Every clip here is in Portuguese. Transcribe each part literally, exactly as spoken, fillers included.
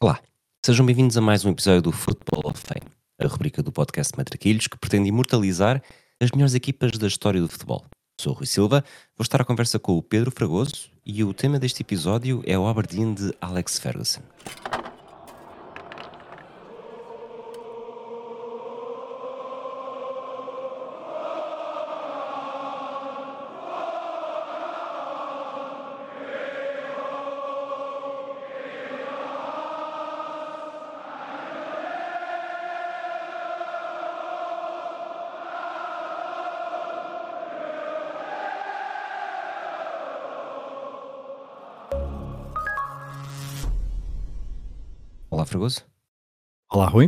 Olá, sejam bem-vindos a mais um episódio do Football of Fame, a rubrica do podcast Matraquilhos que pretende imortalizar as melhores equipas da história do futebol. Sou o Rui Silva, vou estar à conversa com o Pedro Fragoso e o tema deste episódio é o Aberdeen de Alex Ferguson. Olá, Fragoso. Olá, Rui.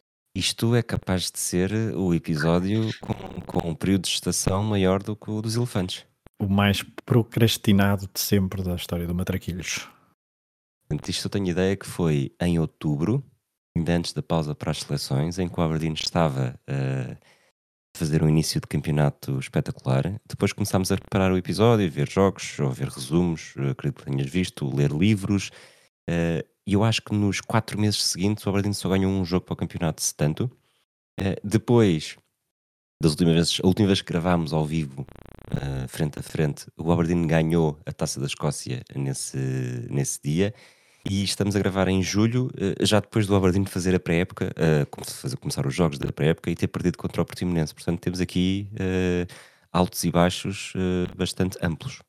Isto é capaz de ser o episódio com, com um período de gestação maior do que o dos elefantes. O mais procrastinado de sempre da história do Matraquilhos. Portanto, isto eu tenho ideia que foi em outubro, ainda antes da pausa para as seleções, em que o Aberdeen estava a fazer um início de campeonato espetacular. Depois começámos a preparar o episódio, ver jogos, ou ver resumos, eh, acredito que tenhas visto, ler livros. eh, E eu acho que nos quatro meses seguintes o Aberdeen só ganhou um jogo para o campeonato, se tanto. Eh, Depois das últimas vezes, a última vez que gravámos ao vivo, eh, frente a frente, o Aberdeen ganhou a Taça da Escócia nesse, nesse dia. E estamos a gravar em julho, eh, já depois do Aberdeen fazer a pré-época, eh, come- fazer começar os jogos da pré-época e ter perdido contra o Portimonense. Portanto, temos aqui eh, altos e baixos eh, bastante amplos.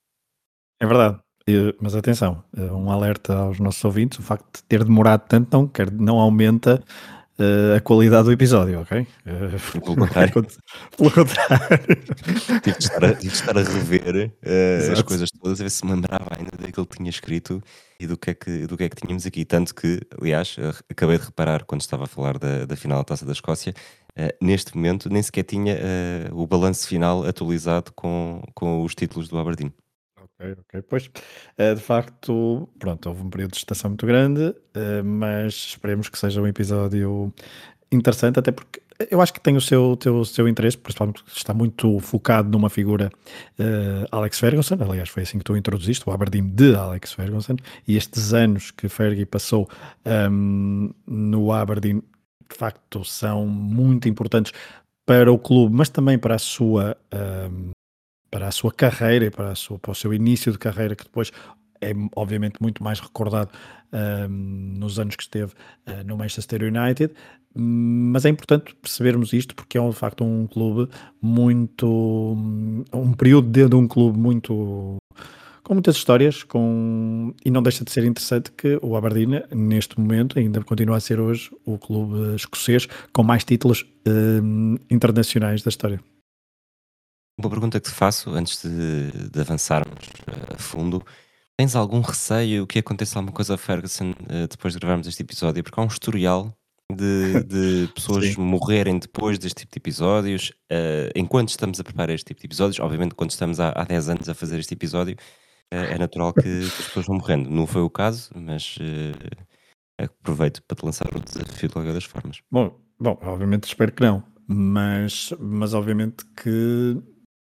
É verdade. Eh, Mas atenção, eh, um alerta aos nossos ouvintes: o facto de ter demorado tanto não, quer, não aumenta eh, a qualidade do episódio, ok? Eh, Pelo contrário, Pelo contrário. tive de estar a, tive de estar a rever eh, as Exato. coisas todas, a ver se me lembrava ainda daquilo que tinha escrito e do que é que, do que, é que tínhamos aqui. Tanto que, aliás, eh, acabei de reparar quando estava a falar da, da final da Taça da Escócia, eh, neste momento nem sequer tinha eh, o balanço final atualizado com, com os títulos do Aberdeen. Ok, ok. Pois, eh, de facto, pronto, houve um período de estação muito grande, eh, mas esperemos que seja um episódio interessante, até porque eu acho que tem o seu, teu, o seu interesse, principalmente porque está muito focado numa figura, eh, Alex Ferguson. Aliás, foi assim que tu introduziste o Aberdeen de Alex Ferguson, e estes anos que Fergie passou ahm, no Aberdeen, de facto, são muito importantes para o clube, mas também para a sua, ahm, para a sua carreira e para, a sua, para o seu início de carreira, que depois é obviamente muito mais recordado ahm, nos anos que esteve ah, no Manchester United. Mas é importante percebermos isto porque é de facto um clube muito, um período de, de um clube muito, com muitas histórias, com, e não deixa de ser interessante que o Aberdeen neste momento ainda continua a ser hoje o clube escocês com mais títulos ahm, internacionais da história. Uma pergunta que te faço antes de, de avançarmos eh, a fundo: tens algum receio que aconteça alguma coisa a Ferguson eh, depois de gravarmos este episódio? Porque há um historial de, de pessoas Sim. morrerem depois deste tipo de episódios, eh, enquanto estamos a preparar este tipo de episódios. Obviamente, quando estamos há, há dez anos a fazer este episódio, eh, é natural que, que as pessoas vão morrendo. Não foi o caso, mas eh, aproveito para te lançar o desafio de qualquer das formas. Bom, bom, obviamente espero que não, mas, mas obviamente que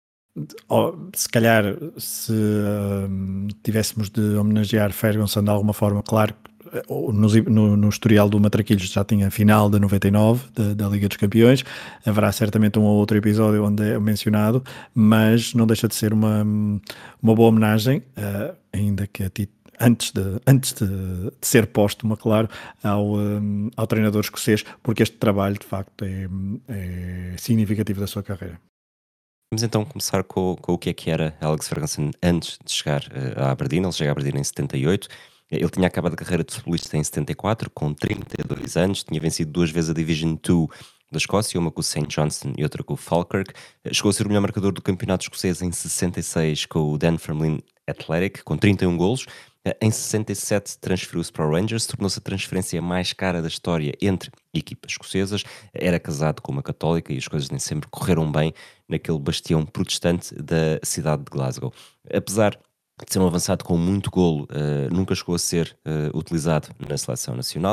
ó, se calhar se hum, tivéssemos de homenagear Ferguson de alguma forma, claro, que, eh, no, no, no historial do Matraquilhos já tinha a final de noventa e nove da, da Liga dos Campeões, haverá certamente um ou outro episódio onde é mencionado, mas não deixa de ser uma, uma boa homenagem, eh, ainda que a ti antes de, antes de, de ser póstuma, claro, ao, um, ao treinador escocês, porque este trabalho de facto é, é significativo da sua carreira. Vamos então começar com, com o que é que era Alex Ferguson antes de chegar eh, a Aberdeen. Ele chega a Aberdeen em setenta e oito. Eh, Ele tinha acabado a carreira de futebolista em setenta e quatro, com trinta e dois anos. Tinha vencido duas vezes a Division dois da Escócia, uma com o Saint Johnstone e outra com o Falkirk. Eh, Chegou a ser o melhor marcador do campeonato escocês em sessenta e seis com o Dunfermline Athletic, com trinta e um golos. Eh, Em sessenta e sete transferiu-se para o Rangers, tornou-se a transferência mais cara da história entre equipas escocesas. Era casado com uma católica e as coisas nem sempre correram bem naquele bastião protestante da cidade de Glasgow. Apesar de ser um avançado com muito golo, eh, nunca chegou a ser eh, utilizado na seleção nacional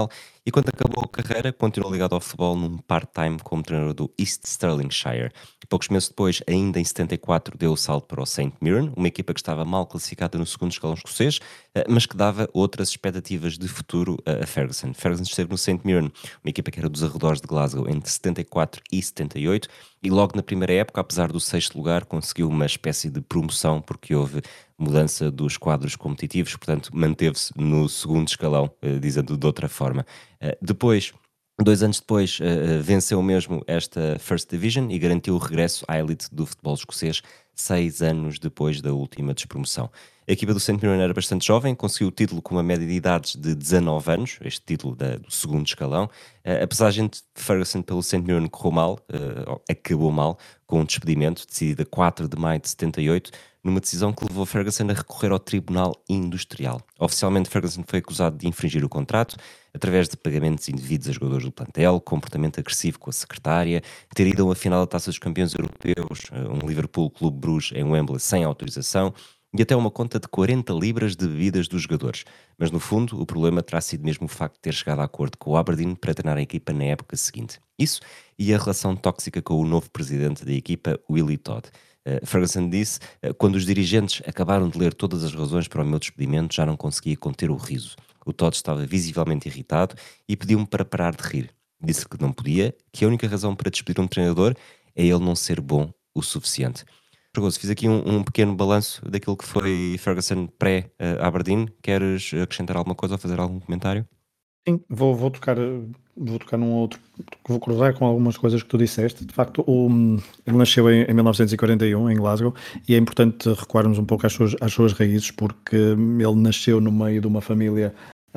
e quando acabou a carreira continuou ligado ao futebol num part-time como treinador do East Stirlingshire. Poucos meses depois, ainda em setenta e quatro, deu o salto para o Saint Mirren, uma equipa que estava mal classificada no segundo escalão escocês, eh, mas que dava outras expectativas de futuro a Ferguson. Ferguson esteve no Saint Mirren, uma equipa que era dos arredores de Glasgow, entre setenta e quatro e setenta e oito, e logo na primeira época, apesar do sexto lugar, conseguiu uma espécie de promoção, porque houve mudança dos quadros competitivos, portanto manteve-se no segundo escalão, eh, dizendo de outra forma. Eh, Depois, dois anos depois, eh, eh, venceu mesmo esta First Division e garantiu o regresso à elite do futebol escocês seis anos depois da última despromoção. A equipa do Saint Mirren era bastante jovem, conseguiu o título com uma média de idades de dezanove anos, este título da- do segundo escalão. Eh, a passagem de Ferguson pelo Saint Mirren correu mal, eh, ou acabou mal, com um despedimento decidido a quatro de maio de setenta e oito, numa decisão que levou Ferguson a recorrer ao Tribunal Industrial. Oficialmente, Ferguson foi acusado de infringir o contrato através de pagamentos indevidos a jogadores do plantel, comportamento agressivo com a secretária, ter ido a uma final da Taça dos Campeões Europeus, eh, um Liverpool Clube Bruges em Wembley sem autorização, e até uma conta de quarenta libras de bebidas dos jogadores. Mas no fundo, o problema terá sido mesmo o facto de ter chegado a acordo com o Aberdeen para treinar a equipa na época seguinte. Isso e a relação tóxica com o novo presidente da equipa, Willie Todd. Uh, Ferguson disse: uh, quando os dirigentes acabaram de ler todas as razões para o meu despedimento, já não conseguia conter o riso. O Todd estava visivelmente irritado e pediu-me para parar de rir. Disse que não podia, que a única razão para despedir um treinador é ele não ser bom o suficiente. Fragoso, fiz aqui um, um pequeno balanço daquilo que foi Ferguson pré-Aberdeen. Queres acrescentar alguma coisa ou fazer algum comentário? Sim, vou, vou tocar, eh, vou tocar num outro, vou cruzar com algumas coisas que tu disseste. De facto, o, ele nasceu em, em mil novecentos e quarenta e um, em Glasgow, e é importante recuarmos um pouco às suas, às suas raízes, porque ele nasceu no meio de uma família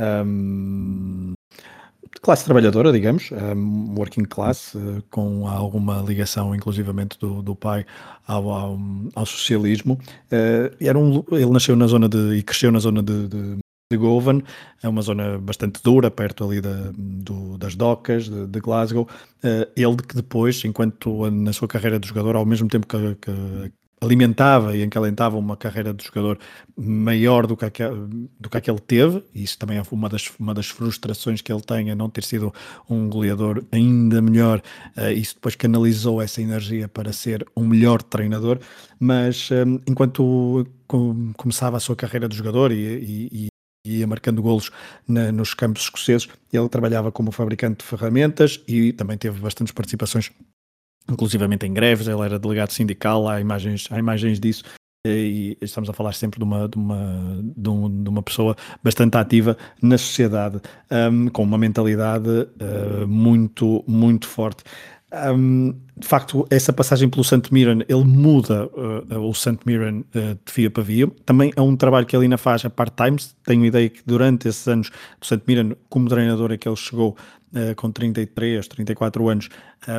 hum, de classe trabalhadora, digamos, hum, working class, eh, com alguma ligação, inclusivamente, do, do pai ao, ao, ao socialismo. Eh, era um, ele nasceu na zona de, e cresceu na zona de, de de Govan, é uma zona bastante dura, perto ali da, do, das docas de, de Glasgow. Uh, ele que depois, enquanto na sua carreira de jogador, ao mesmo tempo que, que alimentava e encalentava uma carreira de jogador maior do que, aquel, do que aquele teve, e isso também é uma das, uma das frustrações que ele tem, a não ter sido um goleador ainda melhor. Uh, isso depois canalizou essa energia para ser um melhor treinador, mas um, enquanto com, começava a sua carreira de jogador e, e, e ia marcando golos na, nos campos escoceses, ele trabalhava como fabricante de ferramentas e também teve bastantes participações, inclusivamente em greves. Ele era delegado sindical, há imagens, há imagens disso, e estamos a falar sempre de uma, de uma, de um, de uma pessoa bastante ativa na sociedade, um, com uma mentalidade uh, muito, muito forte. Um, de facto, essa passagem pelo Saint Mirren, ele muda uh, o Saint Mirren uh, de fio para fio. Também é um trabalho que ele ainda faz a part-time. Tenho ideia que durante esses anos do Saint Mirren, como treinador, é que ele chegou uh, com trinta e três, trinta e quatro anos,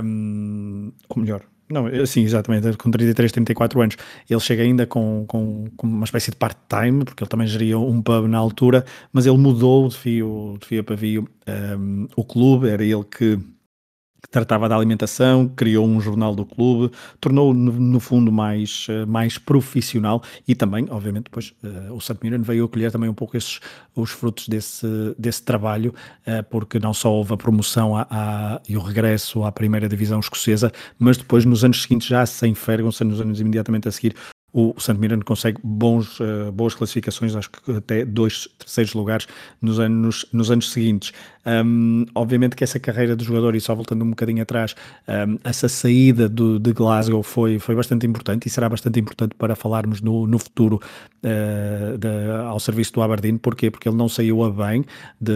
um, ou melhor, não, sim, exatamente, com trinta e três, trinta e quatro anos, ele chega ainda com, com, com uma espécie de part-time, porque ele também geria um pub na altura, mas ele mudou de fio, de fio para fio um, o clube. Era ele que que tratava da alimentação, criou um jornal do clube, tornou no, no fundo mais, mais profissional, e também, obviamente, depois uh, o Saint Mirren veio acolher também um pouco esses, os frutos desse, desse trabalho, uh, porque não só houve a promoção à, à, e o regresso à primeira divisão escocesa, mas depois nos anos seguintes, já sem Ferguson, nos anos imediatamente a seguir, o Saint Mirren consegue bons, uh, boas classificações, acho que até dois terceiros lugares nos anos, nos anos seguintes. Um, obviamente que essa carreira de jogador, e só voltando um bocadinho atrás, um, essa saída do, de Glasgow foi, foi bastante importante, e será bastante importante para falarmos no, no futuro uh, de, ao serviço do Aberdeen. Porquê? Porque ele não saiu a bem de,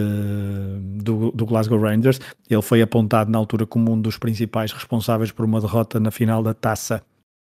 do, do Glasgow Rangers. Ele foi apontado na altura como um dos principais responsáveis por uma derrota na final da Taça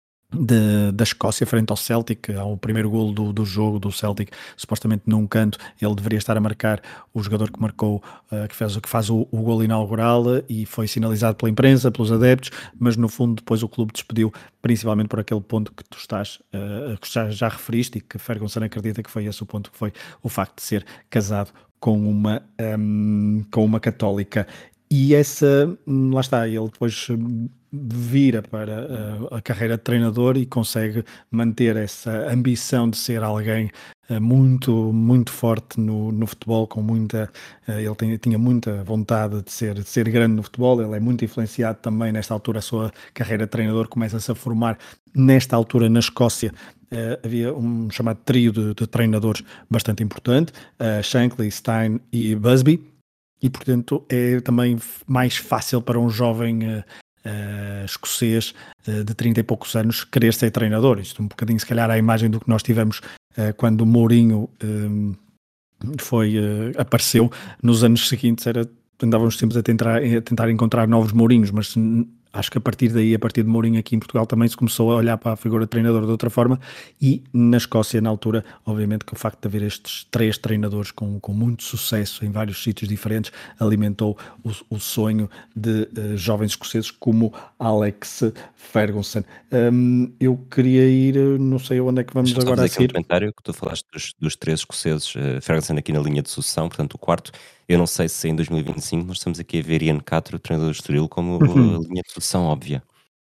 De, da Escócia frente ao Celtic. Ao primeiro golo do, do jogo do Celtic, supostamente num canto, ele deveria estar a marcar o jogador que marcou, uh, que fez, que faz o, o golo inaugural, e foi sinalizado pela imprensa, pelos adeptos, mas no fundo depois o clube despediu, principalmente por aquele ponto que tu estás, uh, que já, já referiste, e que Ferguson acredita que foi esse o ponto, que foi o facto de ser casado com uma, um, com uma católica. E essa, lá está, ele depois vira para a, a carreira de treinador e consegue manter essa ambição de ser alguém uh, muito, muito forte no, no futebol, com muita, uh, ele tem, tinha muita vontade de ser, de ser grande no futebol, ele é muito influenciado também nesta altura, a sua carreira de treinador começa-se a formar nesta altura na Escócia. Uh, havia um chamado trio de, de treinadores bastante importante, uh, Shankly, Stein e Busby, e portanto é também mais fácil para um jovem uh, uh, escocês uh, de trinta e poucos anos querer ser treinador. Isto um bocadinho se calhar à imagem do que nós tivemos uh, quando o Mourinho um, foi, uh, apareceu nos anos seguintes, era, andávamos sempre a tentar, a tentar encontrar novos Mourinhos, mas acho que a partir daí, a partir de Mourinho aqui em Portugal, também se começou a olhar para a figura de treinador de outra forma, e na Escócia, na altura, obviamente que o facto de haver estes três treinadores com, com muito sucesso em vários sítios diferentes, alimentou o, o sonho de uh, jovens escoceses como Alex Ferguson. Um, eu queria ir, não sei onde é que vamos Deixa-me só agora fazer a aqui um seguir. comentário, que tu falaste dos, dos três escoceses, uh, Ferguson aqui na linha de sucessão, portanto o quarto. Eu não sei se em dois mil e vinte e cinco nós estamos aqui a ver Ian Catro, treinador do Estoril, como uh, linha de sucessão óbvia.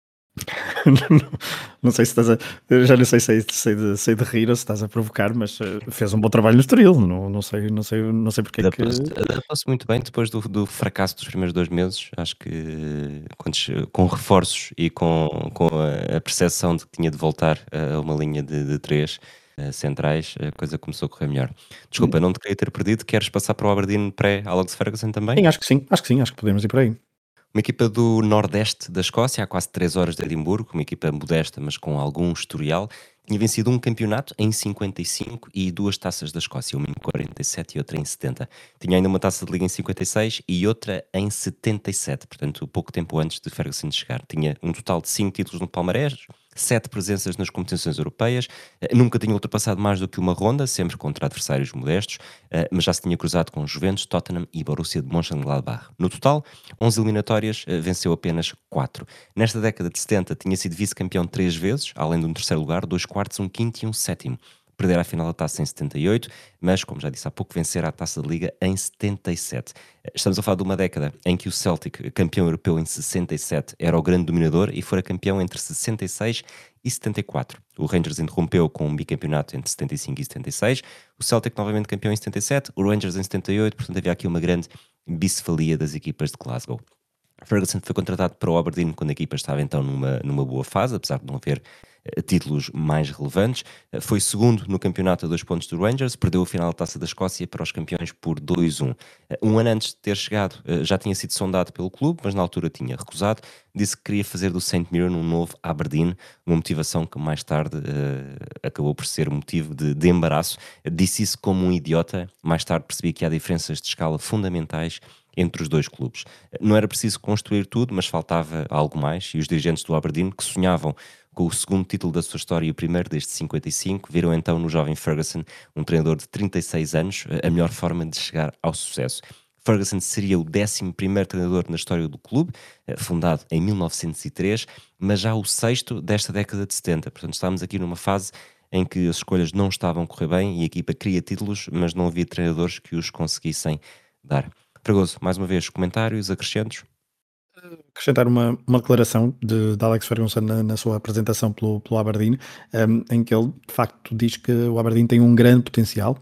não, não sei se estás a. Eu já não sei se é- sei de, sei de rir ou se estás a provocar, mas uh, fez um bom trabalho no Estoril. Não, não sei, não sei, não sei porque é que. Adaptou-se adaptou-se muito bem depois do, do fracasso dos primeiros dois meses. Acho que quando che- com reforços e com, com a, a percepção de que tinha de voltar a uma linha de, de três eh, centrais, a coisa começou a correr melhor. Desculpa, não te queria ter perdido. Queres passar para o Aberdeen pré-Alex Ferguson também? Sim, acho que sim, acho que sim, acho que podemos ir por aí. Uma equipa do nordeste da Escócia, a quase três horas de Edimburgo, uma equipa modesta, mas com algum historial, tinha vencido um campeonato em cinquenta e cinco e duas taças da Escócia, uma em quarenta e sete e outra em setenta. Tinha ainda uma taça de liga em cinquenta e seis e outra em setenta e sete, portanto, pouco tempo antes de Ferguson chegar. Tinha um total de cinco títulos no palmarés, sete presenças nas competições europeias, eh, nunca tinha ultrapassado mais do que uma ronda, sempre contra adversários modestos, eh, mas já se tinha cruzado com Juventus, Tottenham e Borussia de Mönchengladbach. No total, onze eliminatórias, eh, venceu apenas quatro. Nesta década de setenta tinha sido vice-campeão três vezes, além de um terceiro lugar, dois quartos, um quinto e um sétimo. Perder a final da taça em setenta e oito, mas, como já disse há pouco, vencer a taça de liga em setenta e sete. Estamos a falar de uma década em que o Celtic, campeão europeu em sessenta e sete, era o grande dominador e fora campeão entre sessenta e seis e setenta e quatro. O Rangers interrompeu com um bicampeonato entre setenta e cinco e setenta e seis, o Celtic novamente campeão em setenta e sete, o Rangers em setenta e oito, portanto havia aqui uma grande bicefalia das equipas de Glasgow. Ferguson foi contratado para o Aberdeen quando a equipa estava então numa, numa boa fase, apesar de não haver uh, títulos mais relevantes. Uh, foi segundo no campeonato a dois pontos do Rangers, perdeu a final da Taça da Escócia para os campeões por dois a um. Uh, um ano antes de ter chegado, uh, já tinha sido sondado pelo clube, mas na altura tinha recusado. Disse que queria fazer do Saint Mirren um novo Aberdeen, uma motivação que mais tarde uh, acabou por ser motivo de, de embaraço. Uh, disse isso como um idiota. Mais tarde percebi que há diferenças de escala fundamentais entre os dois clubes. Não era preciso construir tudo, mas faltava algo mais, e os dirigentes do Aberdeen, que sonhavam com o segundo título da sua história e o primeiro desde cinquenta e cinco, viram então no jovem Ferguson, um treinador de trinta e seis anos, a melhor forma de chegar ao sucesso. Ferguson seria o décimo primeiro treinador na história do clube, fundado em mil novecentos e três, mas já o sexto desta década de setenta. Portanto, estávamos aqui numa fase em que as escolhas não estavam a correr bem e a equipa queria títulos, mas não havia treinadores que os conseguissem dar. Fragoso, mais uma vez, comentários, acrescentos? Acrescentar uma, uma declaração de, de Alex Ferguson na, na sua apresentação pelo, pelo Aberdeen, um, em que ele de facto diz que o Aberdeen tem um grande potencial,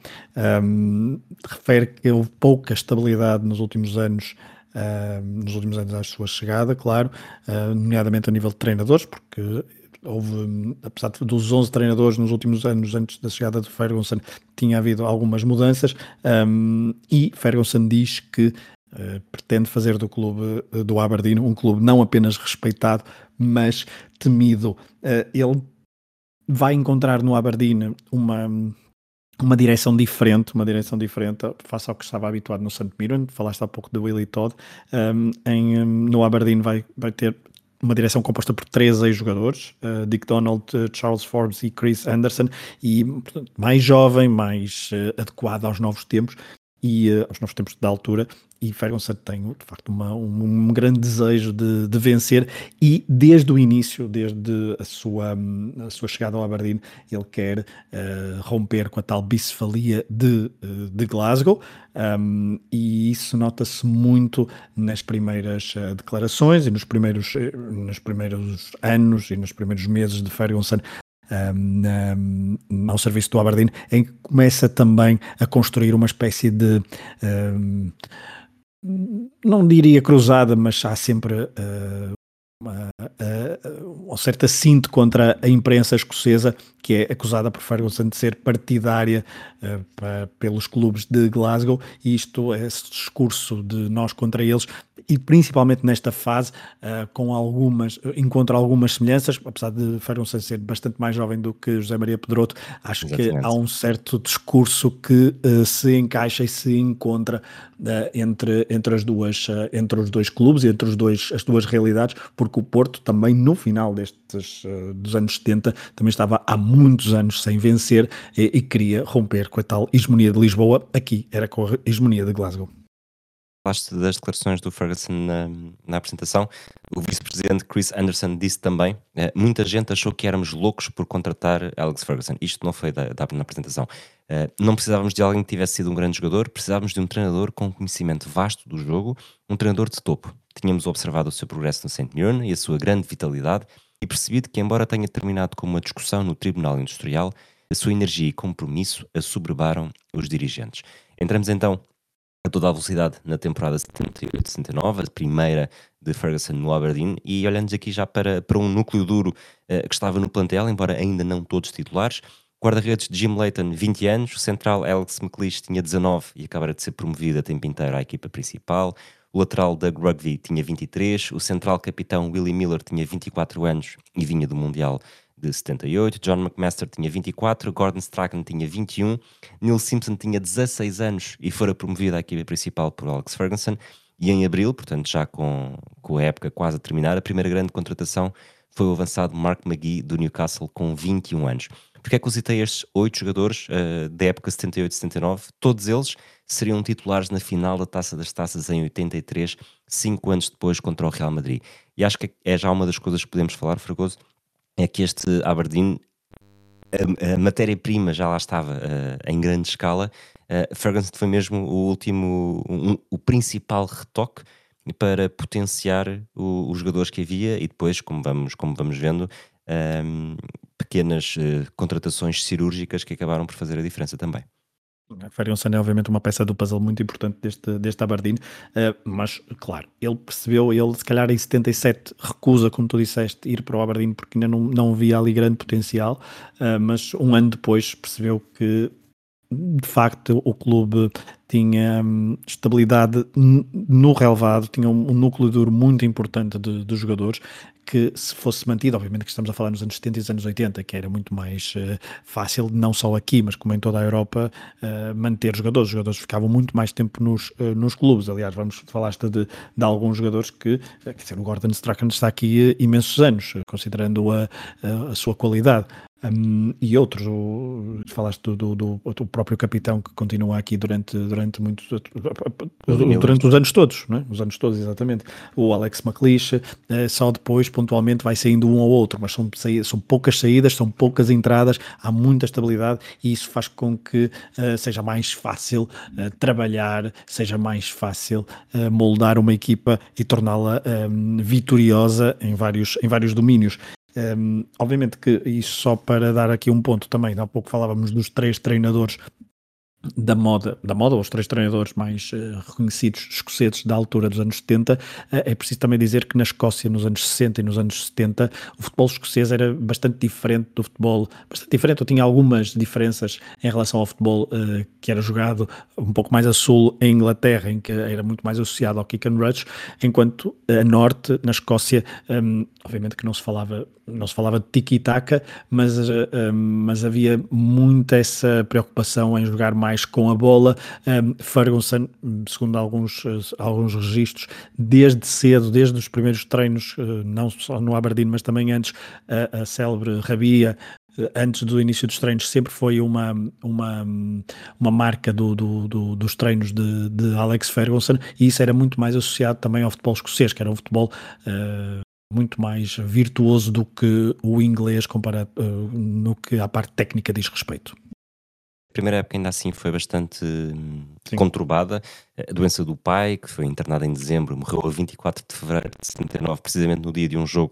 um, refere que houve pouca estabilidade nos últimos anos, um, nos últimos anos à sua chegada, claro, uh, nomeadamente a nível de treinadores, porque houve, apesar de, dos onze treinadores nos últimos anos antes da chegada de Ferguson, tinha havido algumas mudanças, um, e Ferguson diz que Uh, pretende fazer do clube uh, do Aberdeen um clube não apenas respeitado, mas temido. Uh, ele vai encontrar no Aberdeen uma, uma direção diferente, uma direção diferente face ao que estava habituado no Saint Mirren. Falaste há pouco do Willie Todd. Um, em, um, no Aberdeen vai, vai ter uma direção composta por três ex-jogadores, uh, Dick Donald, uh, Charles Forbes e Chris Anderson, e portanto, mais jovem, mais uh, adequado aos novos tempos e uh, aos novos tempos da altura. E Ferguson tem, de facto, uma, um, um grande desejo de, de vencer, e desde o início, desde a sua, a sua chegada ao Aberdeen, ele quer uh, romper com a tal bicefalia de, uh, de Glasgow, um, e isso nota-se muito nas primeiras uh, declarações e nos primeiros, uh, nos primeiros anos e nos primeiros meses de Ferguson um, um, ao serviço do Aberdeen, em que começa também a construir uma espécie de, um, não diria cruzada, mas há sempre uh, uma, uh, uma certa cinto contra a imprensa escocesa, que é acusada por Ferguson de ser partidária uh, para, pelos clubes de Glasgow, e isto, esse discurso de nós contra eles, e principalmente nesta fase, uh, com algumas, encontra algumas semelhanças, apesar de Ferguson ser bastante mais jovem do que José Maria Pedroto, acho que há Exatamente. um certo discurso que uh, se encaixa e se encontra uh, entre, entre, as duas, uh, entre os dois clubes e entre os dois, as duas realidades, porque o Porto também no final destes, uh, dos anos setenta, também estava há muitos anos sem vencer e, e queria romper com a tal hegemonia de Lisboa. Aqui era com a hegemonia de Glasgow. Falaste das declarações do Ferguson na, na apresentação. O vice-presidente Chris Anderson disse também: eh, muita gente achou que éramos loucos por contratar Alex Ferguson. Isto não foi da, da na apresentação. Eh, não precisávamos de alguém que tivesse sido um grande jogador, precisávamos de um treinador com um conhecimento vasto do jogo, um treinador de topo. Tínhamos observado o seu progresso no Saint Mirren e a sua grande vitalidade e percebido que, embora tenha terminado com uma discussão no Tribunal Industrial, a sua energia e compromisso assoberbaram os dirigentes. Entramos então a toda a velocidade na temporada setenta e oito setenta e nove, a primeira de Ferguson no Aberdeen, e olhando aqui já para, para um núcleo duro uh, que estava no plantel, embora ainda não todos titulares. Guarda-redes de Jim Leighton, vinte anos, o central Alex McLeish tinha dezanove e acabara de ser promovido a tempo inteiro à equipa principal. O lateral Doug Rugby tinha vinte e três, o central capitão Willie Miller tinha vinte e quatro anos e vinha do Mundial de setenta e oito, John McMaster tinha vinte e quatro, Gordon Strachan tinha vinte e um, Neil Simpson tinha dezasseis anos e fora promovido à equipa principal por Alex Ferguson, e em abril, portanto já com, com a época quase a terminar, a primeira grande contratação foi o avançado Mark McGee do Newcastle com vinte e um anos. Porque é que eu citei estes oito jogadores uh, da época setenta e oito setenta e nove? Todos eles seriam titulares na final da Taça das Taças em oitenta e três, cinco anos depois contra o Real Madrid. E acho que é já uma das coisas que podemos falar, Fragoso, é que este Aberdeen, a, a matéria-prima já lá estava uh, em grande escala. Uh, Ferguson foi mesmo o último, um, o principal retoque para potenciar o, os jogadores que havia, e depois, como vamos, como vamos vendo, um, pequenas uh, contratações cirúrgicas que acabaram por fazer a diferença também. Ferguson é obviamente uma peça do puzzle muito importante deste, deste Aberdeen, uh, mas claro, ele percebeu, ele se calhar em setenta e sete recusa, como tu disseste, ir para o Aberdeen porque ainda não, não via ali grande potencial, uh, mas um ano depois percebeu que de facto o clube tinha hum, estabilidade no relevado, tinha um, um núcleo duro muito importante de, de jogadores que, se fosse mantido, obviamente que estamos a falar nos anos setenta e nos anos oitenta, que era muito mais uh, fácil, não só aqui, mas como em toda a Europa, uh, manter jogadores. Os jogadores ficavam muito mais tempo nos, uh, nos clubes. Aliás, vamos falaste de, de alguns jogadores que, uh, quer dizer, o Gordon Strachan está aqui uh, imensos anos, uh, considerando a, a, a sua qualidade. Um, e outros, o, falaste do, do, do, do próprio capitão que continua aqui durante, durante, muito, durante os anos todos, não é? Os anos todos, exatamente. O Alex McLeish, uh, só depois, pontualmente, vai saindo um ou outro, mas são, são poucas saídas, são poucas entradas, há muita estabilidade e isso faz com que uh, seja mais fácil uh, trabalhar, seja mais fácil uh, moldar uma equipa e torná-la um, vitoriosa em vários, em vários domínios. Um, obviamente que isso só para dar aqui um ponto também, há pouco falávamos dos três treinadores da moda, da moda, ou os três treinadores mais uh, reconhecidos escoceses da altura dos anos setenta, uh, é preciso também dizer que na Escócia nos anos sessenta e nos anos setenta o futebol escocês era bastante diferente do futebol, bastante diferente, ou tinha algumas diferenças em relação ao futebol uh, que era jogado um pouco mais a sul em Inglaterra, em que era muito mais associado ao kick and rush, enquanto a norte, na Escócia, um, obviamente que não se falava não se falava de tiki-taka, mas, uh, um, mas havia muito essa preocupação em jogar mais com a bola. Um, Ferguson, segundo alguns, uh, alguns registros, desde cedo, desde os primeiros treinos, uh, não só no Aberdeen, mas também antes, uh, a célebre rabia, antes do início dos treinos, sempre foi uma, uma, uma marca do, do, do, dos treinos de, de Alex Ferguson, e isso era muito mais associado também ao futebol escocês, que era um futebol uh, muito mais virtuoso do que o inglês comparado, uh, no que à parte técnica diz respeito. A primeira época ainda assim foi bastante Sim. conturbada. A doença do pai, que foi internado em dezembro, morreu a vinte e quatro de fevereiro de setenta e nove, precisamente no dia de um jogo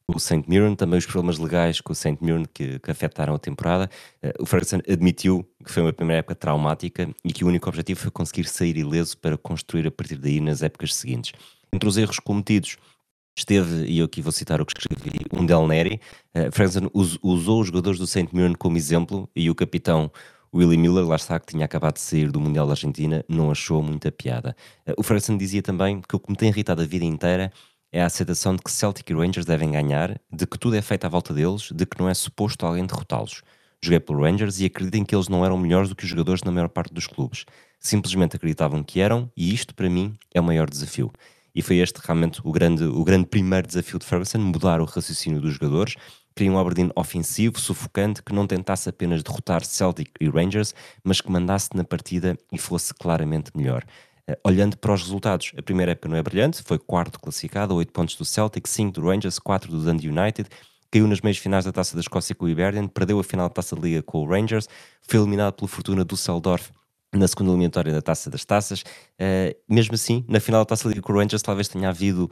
o Saint Mirren, também os problemas legais com o Saint Mirren que, que afetaram a temporada. Uh, o Ferguson admitiu que foi uma primeira época traumática e que o único objetivo foi conseguir sair ileso para construir a partir daí nas épocas seguintes. Entre os erros cometidos esteve, e eu aqui vou citar o que escrevi, um Del Neri. Uh, Ferguson us, usou os jogadores do Saint Mirren como exemplo e o capitão Willie Miller, lá está, que tinha acabado de sair do Mundial da Argentina, não achou muita piada. Uh, o Ferguson dizia também que o que me tem irritado a vida inteira é a aceitação de que Celtic e Rangers devem ganhar, de que tudo é feito à volta deles, de que não é suposto alguém derrotá-los. Joguei pelo Rangers e acreditem que eles não eram melhores do que os jogadores na maior parte dos clubes. Simplesmente acreditavam que eram, e isto para mim é o maior desafio. E foi este realmente o grande, o grande primeiro desafio de Ferguson, mudar o raciocínio dos jogadores. Queria um Aberdeen ofensivo, sufocante, que não tentasse apenas derrotar Celtic e Rangers, mas que mandasse na partida e fosse claramente melhor. Uh, olhando para os resultados, a primeira época não é brilhante, foi quarto classificado, oito pontos do Celtic, cinco do Rangers, quatro do Dundee United, caiu nas meias finais da Taça da Escócia com o Hibernian, perdeu a final da Taça da Liga com o Rangers, foi eliminado pelo Fortuna Düsseldorf na segunda eliminatória da Taça das Taças. Uh, mesmo assim, na final da Taça da Liga com o Rangers talvez tenha havido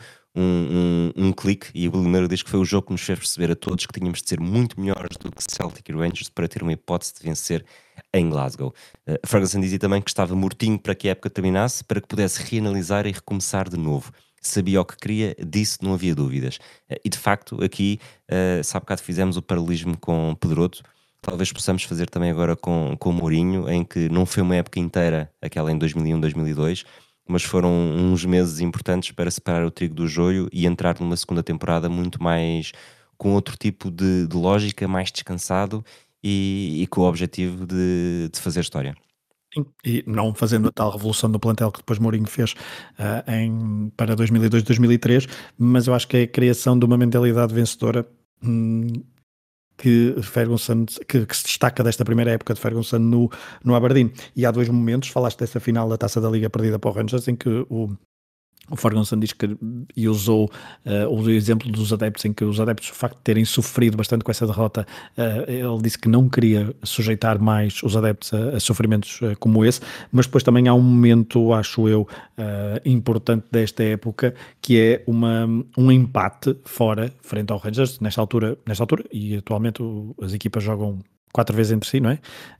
um, um, um clique, e o primeiro diz que foi o jogo que nos fez perceber a todos que tínhamos de ser muito melhores do que Celtic e Rangers para ter uma hipótese de vencer em Glasgow. Uh, Ferguson dizia também que estava mortinho para que a época terminasse, para que pudesse reanalisar e recomeçar de novo. Sabia o que queria, disse, não havia dúvidas. Uh, e de facto, aqui, uh, se há bocado fizemos o paralelismo com Pedroto, talvez possamos fazer também agora com, com o Mourinho, em que não foi uma época inteira, aquela em dois mil e um, dois mil e dois, mas foram uns meses importantes para separar o trigo do joio e entrar numa segunda temporada muito mais, com outro tipo de, de lógica, mais descansado e, e com o objetivo de, de fazer história. Sim, e não fazendo a tal revolução do plantel que depois Mourinho fez ah, em, para dois mil e dois, dois mil e três, mas eu acho que é a criação de uma mentalidade vencedora hum, que Ferguson, que, que se destaca desta primeira época de Ferguson no, no Aberdeen. E há dois momentos, falaste dessa final da Taça da Liga perdida para o Rangers, em que o, o Ferguson diz que e usou uh, o exemplo dos adeptos, em que os adeptos, o facto de terem sofrido bastante com essa derrota, uh, ele disse que não queria sujeitar mais os adeptos a, a sofrimentos uh, como esse, mas depois também há um momento, acho eu, uh, importante desta época, que é uma, um empate fora, frente ao Rangers, nesta altura, nesta altura e atualmente o, as equipas jogam quatro vezes entre si, não é?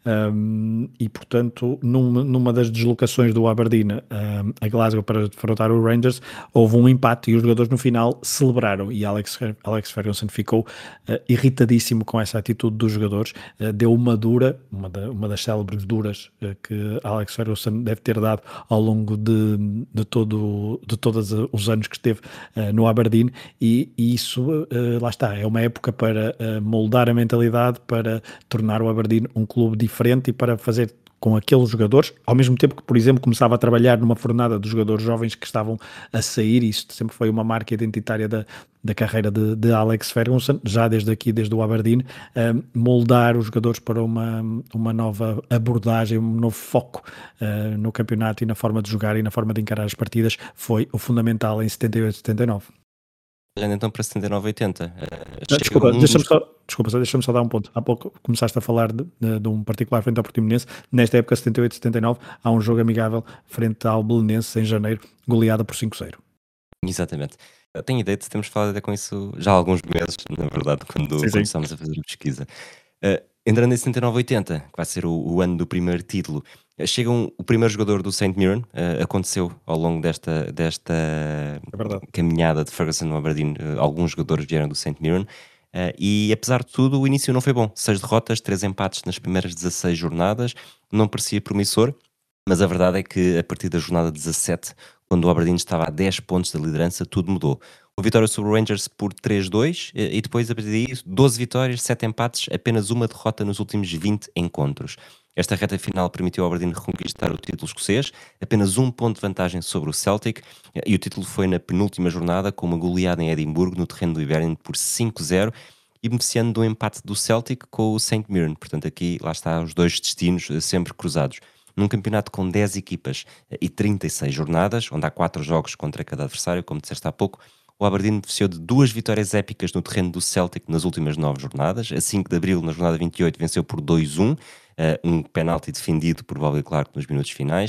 Um, e, portanto, numa, numa das deslocações do Aberdeen um, a Glasgow para defrontar o Rangers, houve um empate e os jogadores no final celebraram, e Alex, Alex Ferguson ficou uh, irritadíssimo com essa atitude dos jogadores, uh, deu uma dura, uma, da, uma das célebres duras uh, que Alex Ferguson deve ter dado ao longo de, de, todo, de todos os anos que esteve uh, no Aberdeen, e, e isso, uh, lá está, é uma época para uh, moldar a mentalidade, para tornar tornar o Aberdeen um clube diferente e para fazer com aqueles jogadores, ao mesmo tempo que, por exemplo, começava a trabalhar numa fornada de jogadores jovens que estavam a sair, e isto sempre foi uma marca identitária da, da carreira de, de Alex Ferguson, já desde aqui, desde o Aberdeen, um, moldar os jogadores para uma, uma nova abordagem, um novo foco uh, no campeonato e na forma de jogar e na forma de encarar as partidas, foi o fundamental em setenta e oito, setenta e nove. Olhando então para setenta e nove, oitenta. Uh, desculpa, um deixa-me dos... só, desculpa, só, deixa-me só dar um ponto. Há pouco começaste a falar de, de, de um particular frente ao Portimonense. Nesta época, setenta e oito, setenta e nove, há um jogo amigável frente ao Belenenses em janeiro, goleada por cinco a zero. Exatamente. Eu tenho ideia de termos falado até com isso já há alguns meses, na verdade, quando sim, começámos sim. a fazer a pesquisa. Uh, entrando em setenta e nove, oitenta, que vai ser o, o ano do primeiro título, uh, chega um, o primeiro jogador do Saint Mirren, uh, aconteceu ao longo desta, desta é caminhada de Ferguson no Aberdeen, uh, alguns jogadores vieram do Saint Mirren, uh, e apesar de tudo o início não foi bom, seis derrotas, três empates nas primeiras dezasseis jornadas, não parecia promissor, mas a verdade é que a partir da jornada dezassete, quando o Aberdeen estava a dez pontos da liderança, tudo mudou. Uma vitória sobre o Rangers por três a dois e depois, a partir daí, doze vitórias, sete empates, apenas uma derrota nos últimos vinte encontros. Esta reta final permitiu ao Aberdeen reconquistar o título escocês, apenas um ponto de vantagem sobre o Celtic, e o título foi na penúltima jornada com uma goleada em Edimburgo, no terreno do Hibernian, por cinco a zero, e beneficiando do empate do Celtic com o Saint Mirren. Portanto, aqui, lá está, os dois destinos sempre cruzados. Num campeonato com dez equipas e trinta e seis jornadas, onde há quatro jogos contra cada adversário, como disseste há pouco, o Aberdeen beneficiou de duas vitórias épicas no terreno do Celtic nas últimas nove jornadas. A cinco de abril, na jornada vinte e oito, venceu por dois a um, uh, um penalti defendido por Bobby Clark nos minutos finais.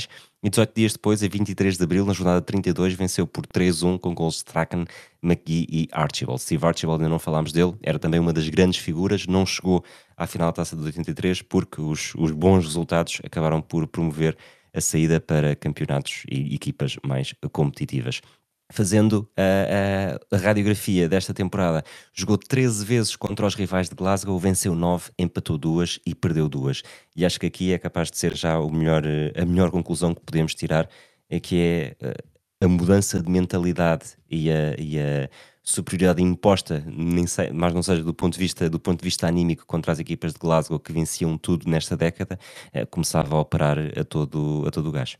E dezoito dias depois, a vinte e três de abril, na jornada trinta e dois, venceu por três a um com gols de Strachan, McGee e Archibald. Steve Archibald, ainda não falámos dele, era também uma das grandes figuras, não chegou à final da Taça de oitenta e três porque os, os bons resultados acabaram por promover a saída para campeonatos e equipas mais competitivas. Fazendo a, a, a radiografia desta temporada, jogou treze vezes contra os rivais de Glasgow, venceu nove, empatou duas e perdeu duas. E acho que aqui é capaz de ser já o melhor, a melhor conclusão que podemos tirar, é que é a mudança de mentalidade e a, e a superioridade imposta, nem sei, mas não seja do ponto de vista, do ponto de vista anímico contra as equipas de Glasgow que venciam tudo nesta década, eh, começava a operar a todo, a todo o gás.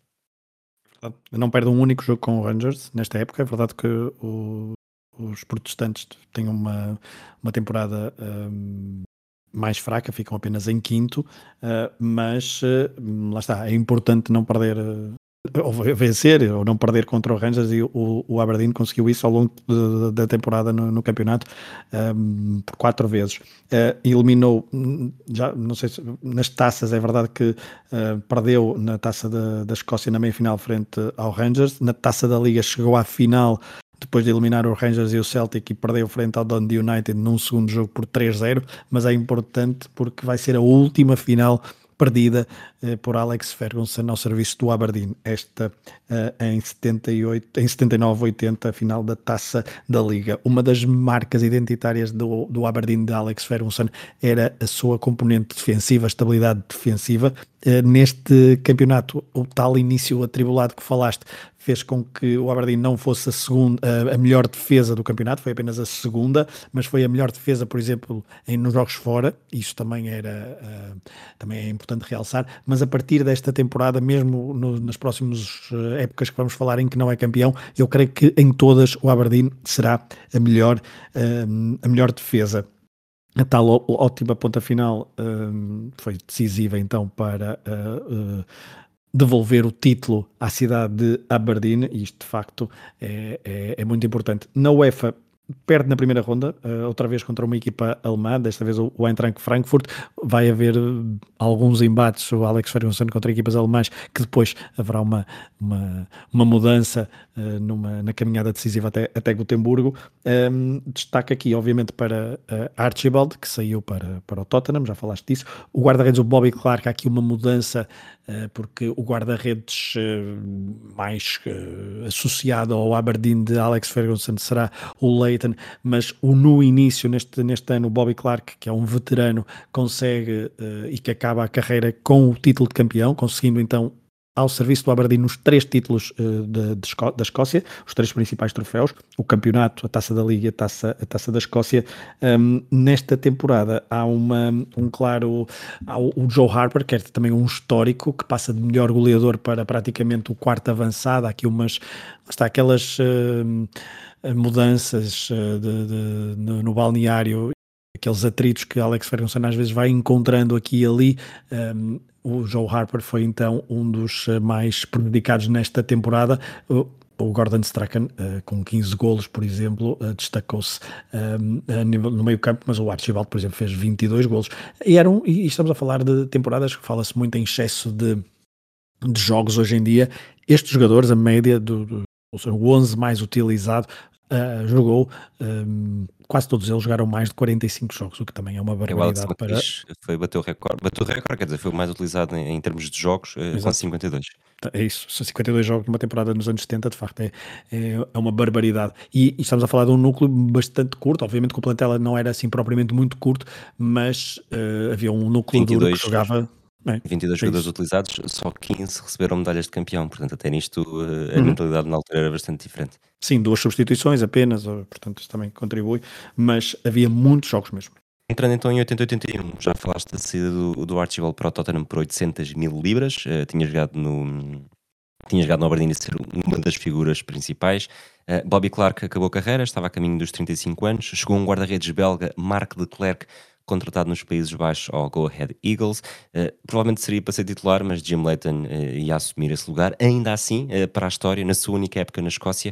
Não perde um único jogo com o Rangers nesta época. É verdade que o, os protestantes têm uma, uma temporada um, mais fraca, ficam apenas em quinto, uh, mas uh, lá está, é importante não perder, uh, ou vencer, ou não perder contra o Rangers, e o, o Aberdeen conseguiu isso ao longo de, da temporada no, no campeonato um, por quatro vezes. Uh, eliminou, já não sei se nas taças, é verdade que uh, perdeu na taça da, da Escócia na meia-final frente ao Rangers, na taça da Liga chegou à final depois de eliminar o Rangers e o Celtic e perdeu frente ao Dundee United num segundo jogo por três a zero, mas é importante porque vai ser a última final perdida eh, por Alex Ferguson ao serviço do Aberdeen, esta eh, em, setenta e oito, em setenta e nove oitenta, a final da Taça da Liga. Uma das marcas identitárias do, do Aberdeen de Alex Ferguson era a sua componente defensiva, a estabilidade defensiva. Eh, neste campeonato, o tal início atribulado que falaste fez com que o Aberdeen não fosse a, segunda, a melhor defesa do campeonato, foi apenas a segunda, mas foi a melhor defesa, por exemplo, em, nos jogos fora. Isso também era uh, também é importante realçar, mas a partir desta temporada, mesmo no, nas próximas uh, épocas que vamos falar em que não é campeão, eu creio que em todas o Aberdeen será a melhor, uh, a melhor defesa. A tal ó, ótima ponta final uh, foi decisiva então para uh, uh, devolver o título à cidade de Aberdeen, e isto de facto é, é, é muito importante. Na UEFA perde na primeira ronda, uh, outra vez contra uma equipa alemã, desta vez o, o Eintracht Frankfurt. Vai haver uh, alguns embates, o Alex Ferguson contra equipas alemãs, que depois haverá uma, uma, uma mudança uh, numa, na caminhada decisiva até, até Gotemburgo. Um, destaque aqui, obviamente, para uh, Archibald, que saiu para, para o Tottenham, já falaste disso. O guarda-redes, o Bobby Clark, há aqui uma mudança, uh, porque o guarda-redes uh, mais uh, associado ao Aberdeen de Alex Ferguson será o Leighton, mas o, no início, neste, neste ano, o Bobby Clark, que é um veterano, consegue uh, e que acaba a carreira com o título de campeão, conseguindo então ao serviço do Aberdeen nos três títulos uh, de, de Escó- da Escócia, os três principais troféus, o campeonato, a Taça da Liga e a Taça, a Taça da Escócia. Um, nesta temporada há uma, um claro, há o, o Joe Harper, que é também um histórico, que passa de melhor goleador para praticamente o quarto avançado. Há aqui umas, está aquelas uh, mudanças uh, de, de, no, no balneário, aqueles atritos que Alex Ferguson às vezes vai encontrando aqui e ali. Um, o Joe Harper foi então um dos mais prejudicados nesta temporada. O, o Gordon Strachan, uh, com quinze golos, por exemplo, uh, destacou-se um, a nível, no meio campo, mas o Archibald, por exemplo, fez vinte e dois golos. E, eram, e estamos a falar de temporadas que fala-se muito em excesso de, de jogos hoje em dia. Estes jogadores, a média, do, do ou seja, o onze mais utilizado, Uh, jogou, um, quase todos eles jogaram mais de quarenta e cinco jogos, o que também é uma É, o Alex barbaridade para... McLeish foi, bateu o recorde, bateu o recorde, quer dizer, foi o mais utilizado em, em termos de jogos, eh, com Exato. cinquenta e dois. É isso, são cinquenta e dois jogos numa temporada nos anos setenta, de facto é, é, é uma barbaridade. E, e estamos a falar de um núcleo bastante curto, obviamente que o plantel não era assim propriamente muito curto, mas uh, havia um núcleo duro que jogava... É, vinte e dois é jogadores isso. utilizados, só quinze receberam medalhas de campeão, portanto até nisto eh, a Uhum. mentalidade na altura era bastante diferente. Sim, duas substituições apenas, uh, portanto isso também contribui, mas havia muitos jogos mesmo. Entrando então em oitenta oitenta e um, já falaste da saída do, do Archibald para o Tottenham por oitocentas mil libras, eh, tinha jogado no tinha jogado no Aberdeen e ser uma das figuras principais. Eh, Bobby Clark acabou a carreira, estava a caminho dos trinta e cinco anos, chegou um guarda-redes belga, Marc Leclerc, contratado nos Países Baixos ao Go Ahead Eagles. Uh, provavelmente seria para ser titular, mas Jim Leighton uh, ia assumir esse lugar. Ainda assim, uh, para a história, na sua única época na Escócia,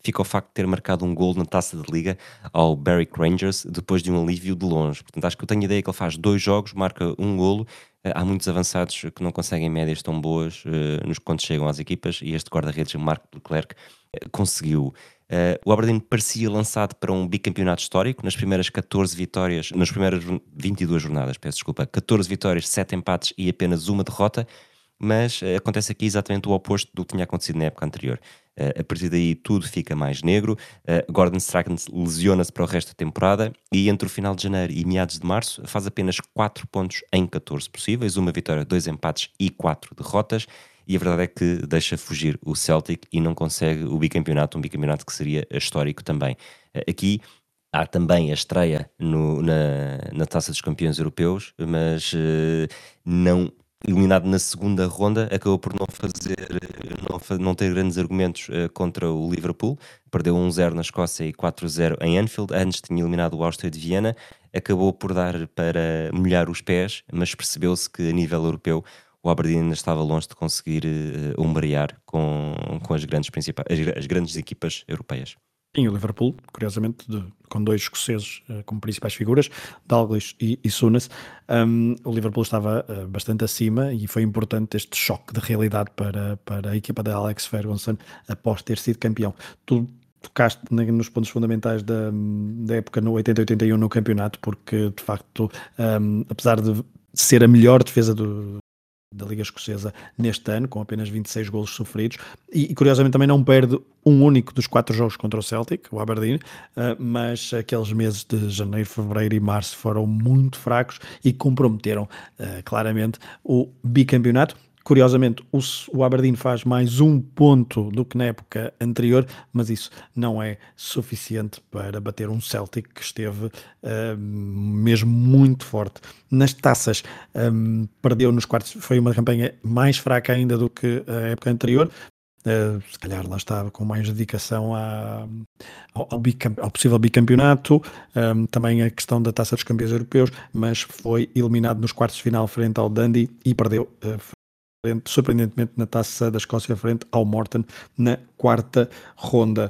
fica o facto de ter marcado um gol na Taça de Liga ao Berwick Rangers depois de um alívio de longe. Portanto, acho que eu tenho a ideia que ele faz dois jogos, marca um golo. Eh, Há muitos avançados que não conseguem médias tão boas eh, nos quando chegam às equipas e este guarda-redes, Marc Leclerc, eh, conseguiu. Eh, o Aberdeen parecia lançado para um bicampeonato histórico nas primeiras catorze vitórias, nas primeiras jor- vinte e duas jornadas, peço desculpa, catorze vitórias, sete empates e apenas uma derrota, mas eh, acontece aqui exatamente o oposto do que tinha acontecido na época anterior. Eh, a partir daí tudo fica mais negro, eh, Gordon Strachan lesiona-se para o resto da temporada e entre o final de janeiro e meados de março faz apenas quatro pontos em catorze possíveis, uma vitória, dois empates e quatro derrotas, e a verdade é que deixa fugir o Celtic e não consegue o bicampeonato, um bicampeonato que seria histórico também. Eh, Aqui há também a estreia no- na, na Taça dos Campeões Europeus, mas eh, não eliminado na segunda ronda, acabou por não fazer, eh, não, fa- não ter grandes argumentos eh, contra o Liverpool, perdeu um zero na Escócia e quatro zero em Anfield, antes tinha eliminado o Áustria de Viena, acabou por dar para molhar os pés, mas percebeu-se que a nível europeu o Aberdeen ainda estava longe de conseguir uh, umbrear com, com as, grandes principais, as, as grandes equipas europeias. Sim, o Liverpool, curiosamente, de- com dois escoceses eh, como principais figuras, Dalglish e, e Souness, um, o Liverpool estava eh, bastante acima e foi importante este choque de realidade para, para a equipa da Alex Ferguson após ter sido campeão. Tu tocaste na- nos pontos fundamentais da, da época no oitenta oitenta e um no campeonato, porque de facto, um, apesar de ser a melhor defesa do, da Liga Escocesa neste ano, com apenas vinte e seis golos sofridos, e, e curiosamente também não perde um único dos quatro jogos contra o Celtic, o Aberdeen, uh, mas aqueles meses de janeiro, fevereiro e março foram muito fracos e comprometeram uh, claramente o bicampeonato. Curiosamente, o, o Aberdeen faz mais um ponto do que na época anterior, mas isso não é suficiente para bater um Celtic que esteve uh, mesmo muito forte. Nas taças, um, perdeu nos quartos, foi uma campanha mais fraca ainda do que a época anterior. Uh, se calhar lá estava com mais dedicação à, ao, ao, bicam, ao possível bicampeonato, um, também a questão da Taça dos Campeões Europeus, mas foi eliminado nos quartos de final frente ao Dundee e perdeu uh, frente, surpreendentemente na Taça da Escócia frente ao Morton na quarta ronda.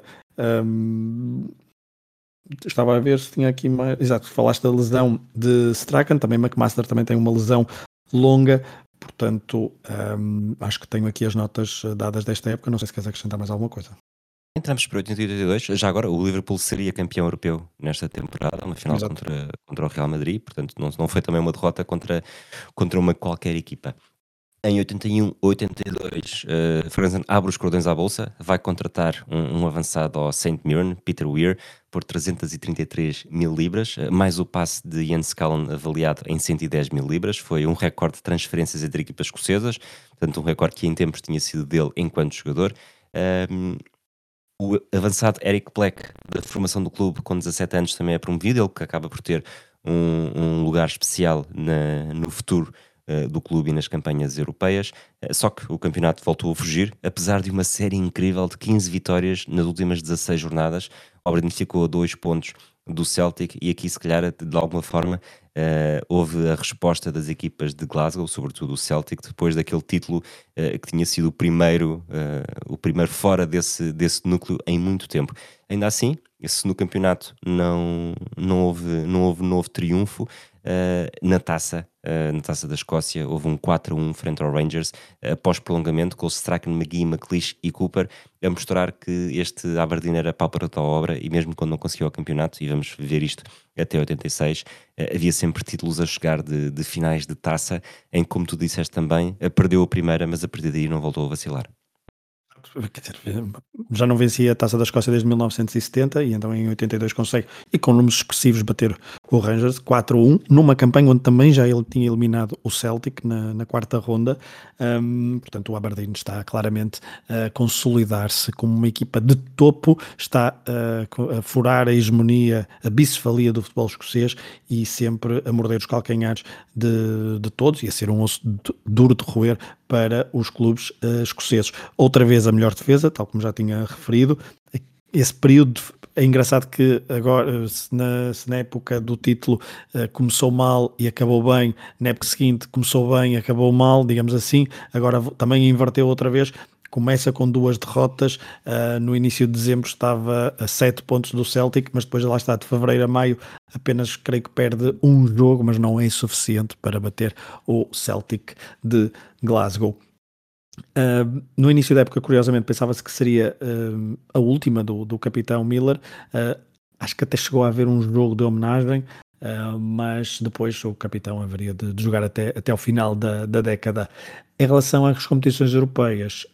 Um, Estava a ver se tinha aqui mais. Exato, falaste da lesão de Strachan, também McMaster também tem uma lesão longa, portanto, hum, acho que tenho aqui as notas eh, dadas desta época. Não sei se queres acrescentar mais alguma coisa. Entramos para oitenta e oitenta e dois, já agora o Liverpool seria campeão europeu nesta temporada, uma final Exato. contra, contra o Real Madrid, portanto não, não foi também uma derrota contra, contra uma qualquer equipa. Em oitenta e um, oitenta e dois, uh, Ferguson abre os cordões à bolsa, vai contratar um, um avançado ao Saint Mirren, Peter Weir, por trezentos e trinta e três mil libras, uh, mais o passe de Ian Scallon avaliado em cento e dez mil libras. Foi um recorde de transferências entre equipas escocesas, portanto um recorde que em tempos tinha sido dele enquanto jogador. Um, o avançado Eric Black, da formação do clube, com dezassete anos, também é promovido, ele que acaba por ter um, um lugar especial na, no futuro uh, do clube e nas campanhas europeias. Uh, só que o campeonato voltou a fugir, apesar de uma série incrível de quinze vitórias nas últimas dezasseis jornadas. O Aberdeen ficou a dois pontos do Celtic e aqui, se calhar, de alguma forma, uh, houve a resposta das equipas de Glasgow, sobretudo o Celtic, depois daquele título uh, que tinha sido o primeiro, uh, o primeiro fora desse, desse núcleo em muito tempo. Ainda assim, se no campeonato não, não, houve, não houve novo triunfo, uh, na taça, uh, na taça da Escócia, houve um quatro a um frente ao Rangers, uh, após prolongamento, com o Strachan, McGee, McLeish e Cooper, a mostrar que este Aberdeen era pau para a obra, e mesmo quando não conseguiu o campeonato, e vamos ver isto até oitenta e seis, uh, havia sempre títulos a chegar de, de finais de taça, em que, como tu disseste também, uh, perdeu a primeira, mas a partir daí não voltou a vacilar. Quer dizer, já não vencia a Taça da Escócia desde mil novecentos e setenta e então em oitenta e dois consegue, e com números expressivos, bater o Rangers quatro a um, numa campanha onde também já ele tinha eliminado o Celtic na, na quarta ronda. Um, portanto, o Aberdeen está claramente a consolidar-se como uma equipa de topo, está a, a furar a hegemonia, a bicefalia do futebol escocês e sempre a morder os calcanhares de, de todos e a ser um osso duro de roer para os clubes uh, escoceses. Outra vez a melhor defesa, tal como já tinha referido. Esse período é engraçado que agora, se na, se na época do título uh, começou mal e acabou bem, na época seguinte começou bem e acabou mal, digamos assim, agora também inverteu outra vez. começa com duas derrotas, uh, no início de dezembro estava a sete pontos do Celtic, mas depois lá está, de fevereiro a maio apenas creio que perde um jogo, mas não é suficiente para bater o Celtic de Glasgow. Uh, no início da época, curiosamente, pensava-se que seria uh, a última do, do capitão Miller. Uh, acho que até chegou a haver um jogo de homenagem, uh, mas depois o capitão haveria de, de jogar até, até ao final da, da década. Em relação às competições europeias,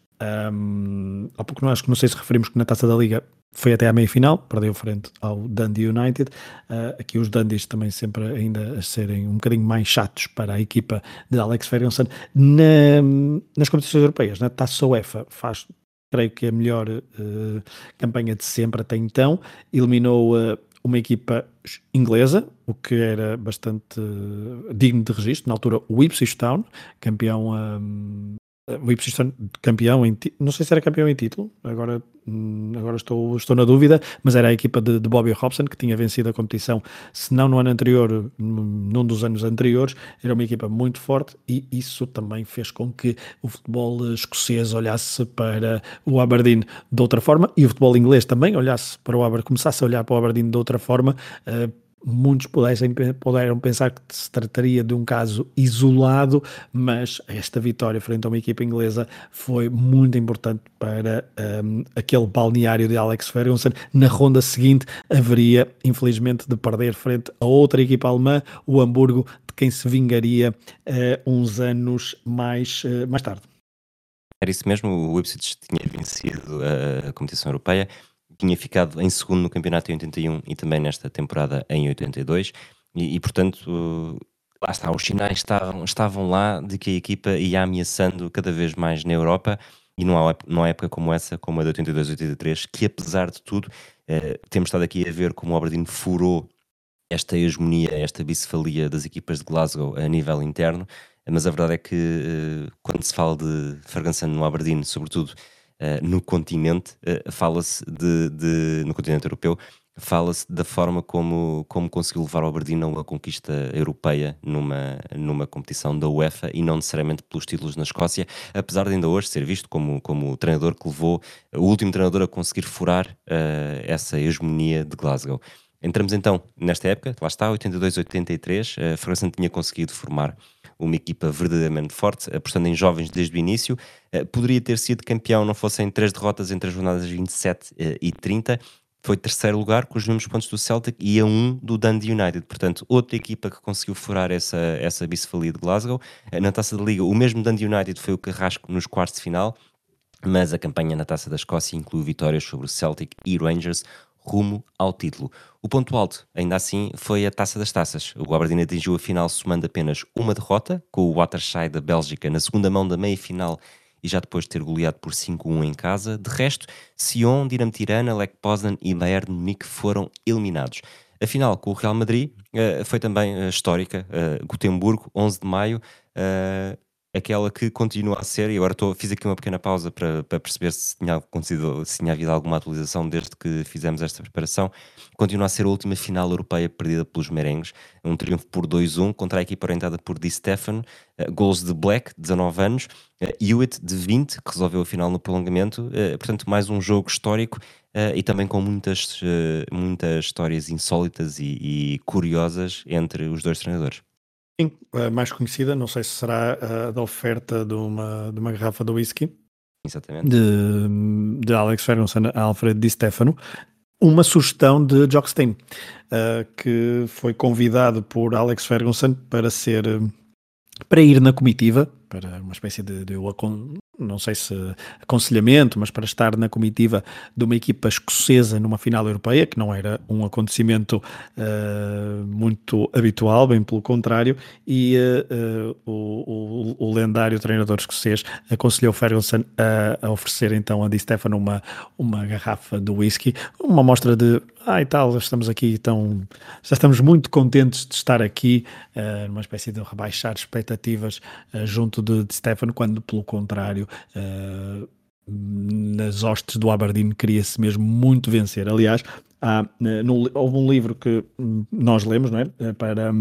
um, há pouco não, acho que não sei se referimos que na Taça da Liga foi até à meia-final, perdeu frente ao Dundee United. Uh, aqui os Dundees também sempre ainda a serem um bocadinho mais chatos para a equipa de Alex Ferguson. Na, nas competições europeias, na Taça UEFA, faz, creio que a melhor uh, campanha de sempre até então. Eliminou uh, uma equipa inglesa, o que era bastante uh, digno de registro. Na altura, o Ipswich Town, campeão... Um, o Ipswich Town, campeão em ti- não sei se era campeão em título, agora, agora estou, estou na dúvida, mas era a equipa de, de Bobby Robson que tinha vencido a competição, se não no ano anterior, num dos anos anteriores. Era uma equipa muito forte e isso também fez com que o futebol escocês olhasse para o Aberdeen de outra forma, e o futebol inglês também olhasse para o Aberdeen, começasse a olhar para o Aberdeen de outra forma. Uh, Muitos pudessem, puderam pensar que se trataria de um caso isolado, mas esta vitória frente a uma equipa inglesa foi muito importante para um, aquele balneário de Alex Ferguson. Na ronda seguinte haveria, infelizmente, de perder frente a outra equipa alemã, o Hamburgo, de quem se vingaria uh, uns anos mais, uh, mais tarde. Era isso mesmo, o Ipswich tinha vencido a competição europeia, tinha ficado em segundo no campeonato em oitenta e um e também nesta temporada em oitenta e dois, e, e portanto, uh, lá está, os sinais estavam, estavam lá de que a equipa ia ameaçando cada vez mais na Europa, e não há, não há época como essa, como a de oitenta e dois oitenta e três, que apesar de tudo, uh, temos estado aqui a ver como o Aberdeen furou esta hegemonia, esta bicefalia das equipas de Glasgow a nível interno, mas a verdade é que uh, quando se fala de Ferguson no Aberdeen, sobretudo Uh, no continente, uh, fala-se de, de, no continente europeu, fala-se da forma como, como conseguiu levar o Aberdeen a uma conquista europeia numa, numa competição da UEFA e não necessariamente pelos títulos na Escócia, apesar de ainda hoje ser visto como, como o treinador que levou, o último treinador a conseguir furar uh, essa hegemonia de Glasgow. Entramos então nesta época, lá está, oitenta e dois oitenta e três, uh, Ferguson tinha conseguido formar uma equipa verdadeiramente forte, apostando em jovens desde o início. Uh, poderia ter sido campeão, não fossem três derrotas entre as jornadas vinte e sete uh, e trinta. Foi terceiro lugar, com os mesmos pontos do Celtic e a um do Dundee United. Portanto, outra equipa que conseguiu furar essa, essa bicefalia de Glasgow. Uh, na Taça da Liga, o mesmo Dundee United foi o carrasco nos quartos de final, mas a campanha na Taça da Escócia inclui vitórias sobre o Celtic e Rangers, rumo ao título. O ponto alto, ainda assim, foi a Taça das Taças. O Aberdeen atingiu a final somando apenas uma derrota, com o Waterschei da Bélgica na segunda mão da meia-final e já depois de ter goleado por cinco a um em casa. De resto, Sion, Dinamo Tirana, Lech Poznan e Bayern de Munique foram eliminados. A final com o Real Madrid uh, foi também uh, histórica. Uh, Gotemburgo, onze de maio, uh, aquela que continua a ser, e agora tô, fiz aqui uma pequena pausa para, para perceber se tinha acontecido, se tinha havido alguma atualização desde que fizemos esta preparação. Continua a ser a última final europeia perdida pelos merengues, um triunfo por dois a um contra a equipa orientada por Di Stefano, uh, gols de Black, dezanove anos, uh, Hewitt, de vinte, que resolveu a final no prolongamento. Uh, portanto, mais um jogo histórico uh, e também com muitas, uh, muitas histórias insólitas e, e curiosas entre os dois treinadores. Sim, a mais conhecida, não sei se será a da oferta de uma, de uma garrafa de whisky Exatamente. de, de Alex Ferguson a Alfred Di Stefano, uma sugestão de Jock Stein, uh, que foi convidado por Alex Ferguson para ser, para ir na comitiva, para uma espécie de, de não sei se aconselhamento, mas para estar na comitiva de uma equipa escocesa numa final europeia, que não era um acontecimento uh, muito habitual, bem pelo contrário, e uh, uh, o, o, o lendário treinador escocês aconselhou Ferguson a, a oferecer então a Di Stefano uma, uma garrafa de whisky, uma mostra de, ah e tal, estamos aqui, tão, já estamos muito contentes de estar aqui, uh, numa espécie de rebaixar expectativas uh, junto de Di Stefano, quando pelo contrário, Uh, nas hostes do Aberdeen queria-se mesmo muito vencer. Aliás, há, no, houve um livro que nós lemos, não é? Para,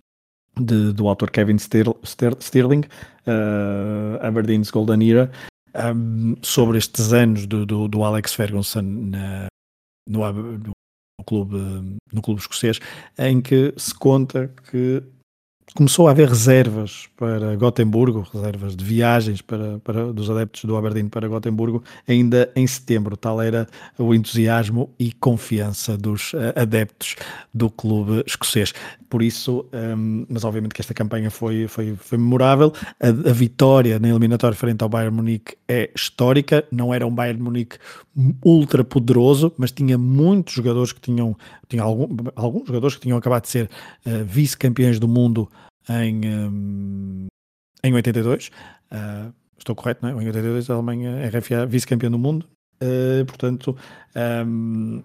de, do autor Kevin Sterling, uh, Aberdeen's Golden Era, um, sobre estes anos do, do, do Alex Ferguson na, no, no, clube, no clube escocês, em que se conta que começou a haver reservas para Gotemburgo, reservas de viagens para, para, dos adeptos do Aberdeen para Gotemburgo, ainda em setembro. Tal era o entusiasmo e confiança dos uh, adeptos do clube escocês. Por isso, um, mas obviamente que esta campanha foi, foi, foi memorável. A, a vitória na eliminatória frente ao Bayern Munique é histórica. Não era um Bayern Munique ultra poderoso, mas tinha muitos jogadores que tinham, tinha algum, alguns jogadores que tinham acabado de ser uh, vice-campeões do mundo em, um, em oitenta e dois. Uh, estou correto, não é? Em oitenta e dois a Alemanha R F A vice-campeão do mundo. Uh, portanto, um,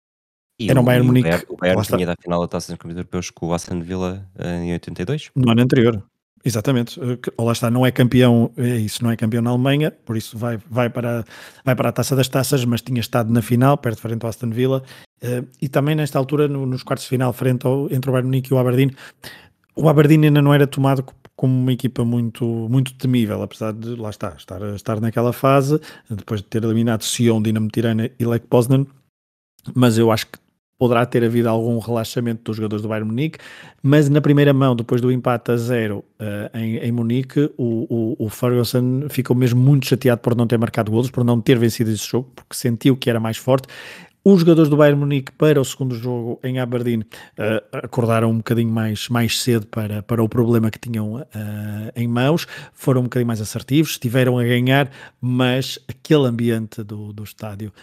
E era um o, Bayern e o Munique. Bayern, o Bayern Lá está, tinha ido à final da Taça dos Campeões Europeus com o Aston Villa eh, em oitenta e dois. no ano anterior. Exatamente. Uh, que- Lá está, não é campeão, é isso, não é campeão na Alemanha, por isso vai, vai, para, vai para a Taça das Taças, mas tinha estado na final, perto frente ao Aston Villa, uh, e também nesta altura, no- nos quartos de final, frente ao, entre o Bayern Munique e o Aberdeen. O Aberdeen ainda não era tomado co- como uma equipa muito, muito temível, apesar de, lá está, estar, estar naquela fase, depois de ter eliminado Sion, Dinamo Tirana e Lech Poznan, mas eu acho que poderá ter havido algum relaxamento dos jogadores do Bayern Munique, mas na primeira mão, depois do empate a zero eh, em, em Munique, o, o, o Ferguson ficou mesmo muito chateado por não ter marcado golos, por não ter vencido esse jogo, porque sentiu que era mais forte. Os jogadores do Bayern Munique para o segundo jogo em Aberdeen uh, acordaram um bocadinho mais, mais cedo para, para o problema que tinham uh, em mãos, foram um bocadinho mais assertivos, estiveram a ganhar, mas aquele ambiente do, do estádio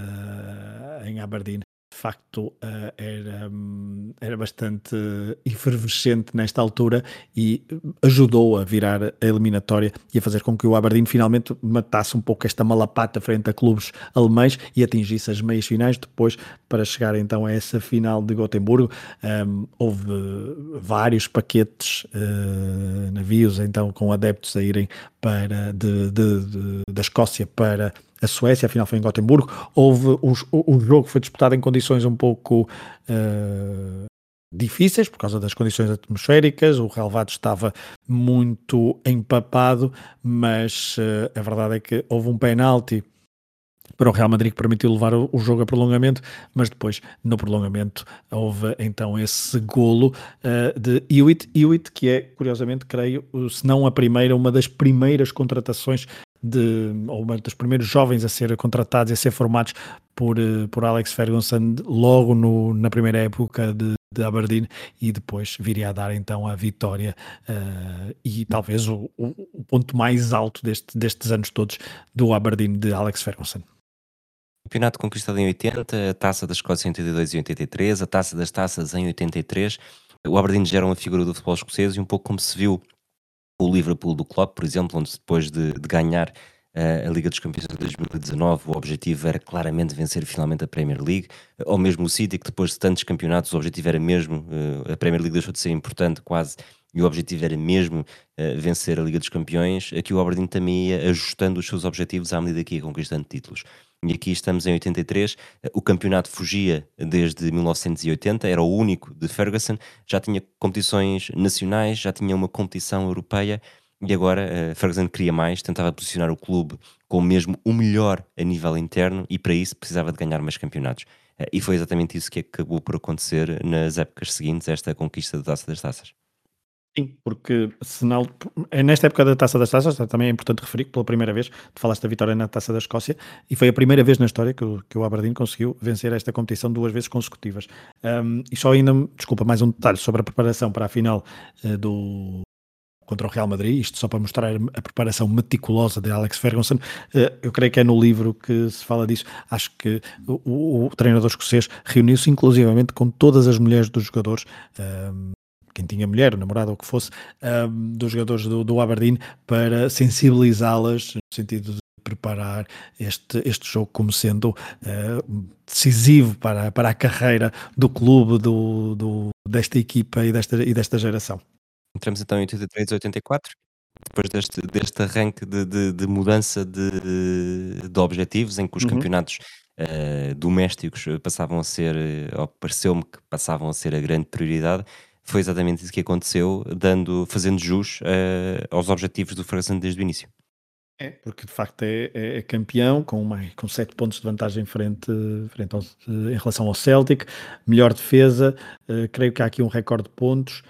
uh, em Aberdeen de facto uh, era, um, era bastante efervescente nesta altura e ajudou a virar a eliminatória e a fazer com que o Aberdeen finalmente matasse um pouco esta malapata frente a clubes alemães e atingisse as meias finais depois para chegar então a essa final de Gotemburgo. Um, houve vários paquetes, uh, navios então com adeptos a irem para, de, de, de, da Escócia para a Suécia, afinal foi em Gotemburgo. Houve, os, o, o jogo foi disputado em condições um pouco uh, difíceis, por causa das condições atmosféricas, o relvado estava muito empapado, mas uh, a verdade é que houve um penalti para o Real Madrid que permitiu levar o, o jogo a prolongamento, mas depois no prolongamento houve então esse golo uh, de Hewitt, Hewitt, que é, curiosamente, creio, se não a primeira, uma das primeiras contratações de, ou uma dos primeiros jovens a ser contratados e a ser formados por, uh, por Alex Ferguson logo no, na primeira época de, de Aberdeen, e depois viria a dar então a vitória uh, e talvez o, o, o ponto mais alto deste, destes anos todos do Aberdeen de Alex Ferguson. Campeonato conquistado em oitenta, a Taça da Escócia em oitenta e dois e oitenta e três, a Taça das Taças em oitenta e três. O Aberdeen já era uma figura do futebol escocês e um pouco como se viu o Liverpool do Klopp, por exemplo, onde depois de, de ganhar uh, a Liga dos Campeões de dois mil e dezanove, o objetivo era claramente vencer finalmente a Premier League, ou mesmo o City, que depois de tantos campeonatos o objetivo era mesmo, uh, a Premier League deixou de ser importante quase, e o objetivo era mesmo uh, vencer a Liga dos Campeões. Aqui o Aberdeen também ia ajustando os seus objetivos à medida que ia conquistando títulos. E aqui estamos em oitenta e três, o campeonato fugia desde mil novecentos e oitenta, era o único de Ferguson, já tinha competições nacionais, já tinha uma competição europeia, e agora uh, Ferguson queria mais, tentava posicionar o clube como mesmo o melhor a nível interno, e para isso precisava de ganhar mais campeonatos. Uh, e foi exatamente isso que acabou por acontecer nas épocas seguintes, esta conquista da Taça das Taças. Sim, porque senão, é nesta época da Taça das Taças, também é importante referir que pela primeira vez, tu falaste da vitória na Taça da Escócia, e foi a primeira vez na história que o, que o Aberdeen conseguiu vencer esta competição duas vezes consecutivas. Um, e só ainda, desculpa, mais um detalhe sobre a preparação para a final uh, do contra o Real Madrid, isto só para mostrar a preparação meticulosa de Alex Ferguson. Uh, eu creio que é no livro que se fala disso. Acho que o, o, o treinador escocês reuniu-se inclusivamente com todas as mulheres dos jogadores, um, quem tinha mulher, namorada ou o que fosse, um, dos jogadores do, do Aberdeen, para sensibilizá-las no sentido de preparar este, este jogo como sendo uh, decisivo para, para a carreira do clube, do, do, desta equipa e desta, e desta geração. Entramos então em oitenta e três e oitenta e quatro, depois deste, deste arranque de, de, de mudança de, de objetivos, em que os Uhum. campeonatos uh, domésticos passavam a ser, ou pareceu-me que passavam a ser a grande prioridade. Foi exatamente isso que aconteceu, dando, fazendo jus uh, aos objetivos do Ferguson desde o início. É, porque de facto é, é- é campeão com, uma, com sete pontos de vantagem frente, frente ao- em relação ao Celtic, melhor defesa, eh, creio que há aqui um recorde de pontos.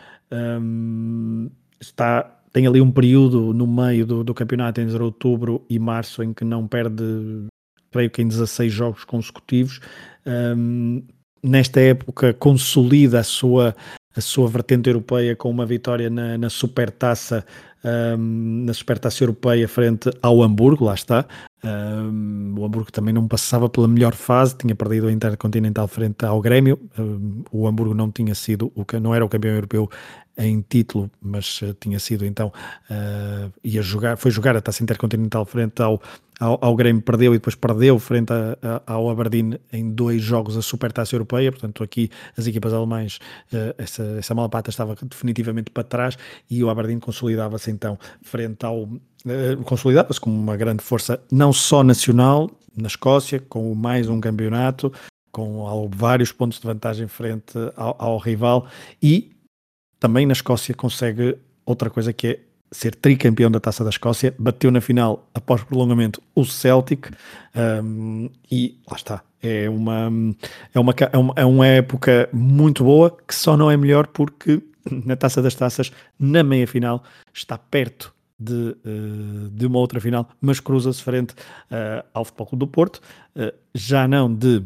hum, está, tem ali um período no meio do, do campeonato entre outubro e março em que não perde, creio que em dezasseis jogos consecutivos. Hum, Nesta época consolida a sua, a sua vertente europeia com uma vitória na, na Supertaça um, na Supertaça Europeia frente ao Hamburgo, lá está. Um, o Hamburgo também não passava pela melhor fase, tinha perdido o Intercontinental frente ao Grêmio. Um, o Hamburgo não tinha sido, o, não era o campeão europeu em título, mas uh, tinha sido então, uh, ia jogar, foi jogar a Taça Intercontinental frente ao, ao, ao Grêmio, perdeu e depois perdeu frente a, a, ao Aberdeen em dois jogos a Supertaça Europeia. Portanto, aqui as equipas alemães, uh, essa, essa malapata estava definitivamente para trás e o Aberdeen consolidava-se então frente ao uh, consolidava-se como uma grande força não só nacional na Escócia, com mais um campeonato, com ao, vários pontos de vantagem frente ao, ao rival, e também na Escócia consegue outra coisa, que é ser tricampeão da Taça da Escócia. Bateu na final após prolongamento o Celtic, um, e lá está. É uma, é, uma, é, uma, é uma época muito boa, que só não é melhor porque na Taça das Taças, na meia-final, está perto de, uh, de uma outra final, mas cruza-se frente uh, ao Futebol Clube do Porto, uh, já não de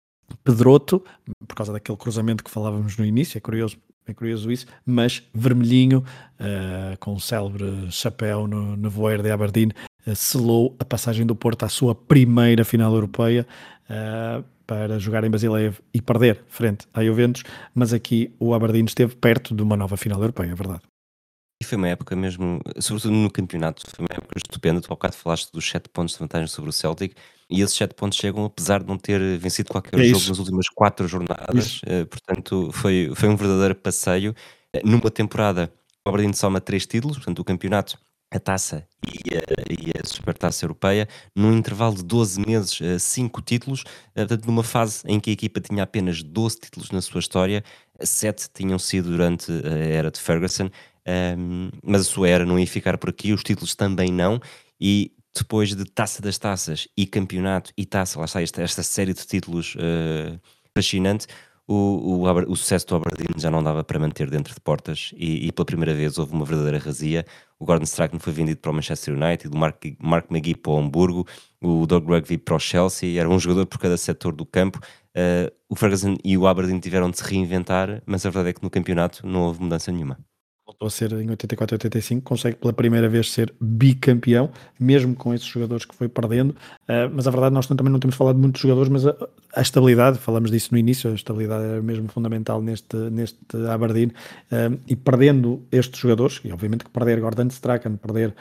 Pedroto, por causa daquele cruzamento que falávamos no início. É curioso, é curioso isso, mas vermelhinho, uh, com o célebre chapéu no, no voeiro de Aberdeen, uh, selou a passagem do Porto à sua primeira final europeia, uh, para jogar em Basileia e perder frente à Juventus, mas aqui o Aberdeen esteve perto de uma nova final europeia, é verdade. E foi uma época mesmo, sobretudo no campeonato, foi uma época estupenda. Tu há bocado falaste dos sete pontos de vantagem sobre o Celtic, e esses sete pontos chegam apesar de não ter vencido qualquer É jogo isso, nas últimas quatro isso. jornadas, eh, portanto foi, foi um verdadeiro passeio. Eh, Numa temporada, o Aberdeen soma três títulos, portanto o campeonato, a taça e a, e a Supertaça Europeia, num intervalo de doze meses, eh, cinco títulos, eh, portanto numa fase em que a equipa tinha apenas doze títulos na sua história, sete tinham sido durante a era de Ferguson. Um, mas a sua era não ia ficar por aqui, os títulos também não, e depois de Taça das Taças e Campeonato e Taça, lá está esta, esta série de títulos uh, fascinante, o, o, Aber- o sucesso do Aberdeen já não dava para manter dentro de portas, e, e pela primeira vez houve uma verdadeira razia. O Gordon Strachan foi vendido para o Manchester United, o Mark, Mark McGee para o Hamburgo, o Doug Rugby para o Chelsea, era um jogador por cada setor do campo. Uh, o Ferguson e o Aberdeen tiveram de se reinventar, mas a verdade é que no campeonato não houve mudança nenhuma. Voltou a ser em oitenta e quatro, oitenta e cinco, consegue pela primeira vez ser bicampeão, mesmo com esses jogadores que foi perdendo. Uh, mas a verdade, nós também não temos falado muito de jogadores, mas a, a estabilidade, falamos disso no início, a estabilidade é mesmo fundamental neste, neste Aberdeen. Uh, e perdendo estes jogadores, e obviamente que perder Gordon Strachan, perder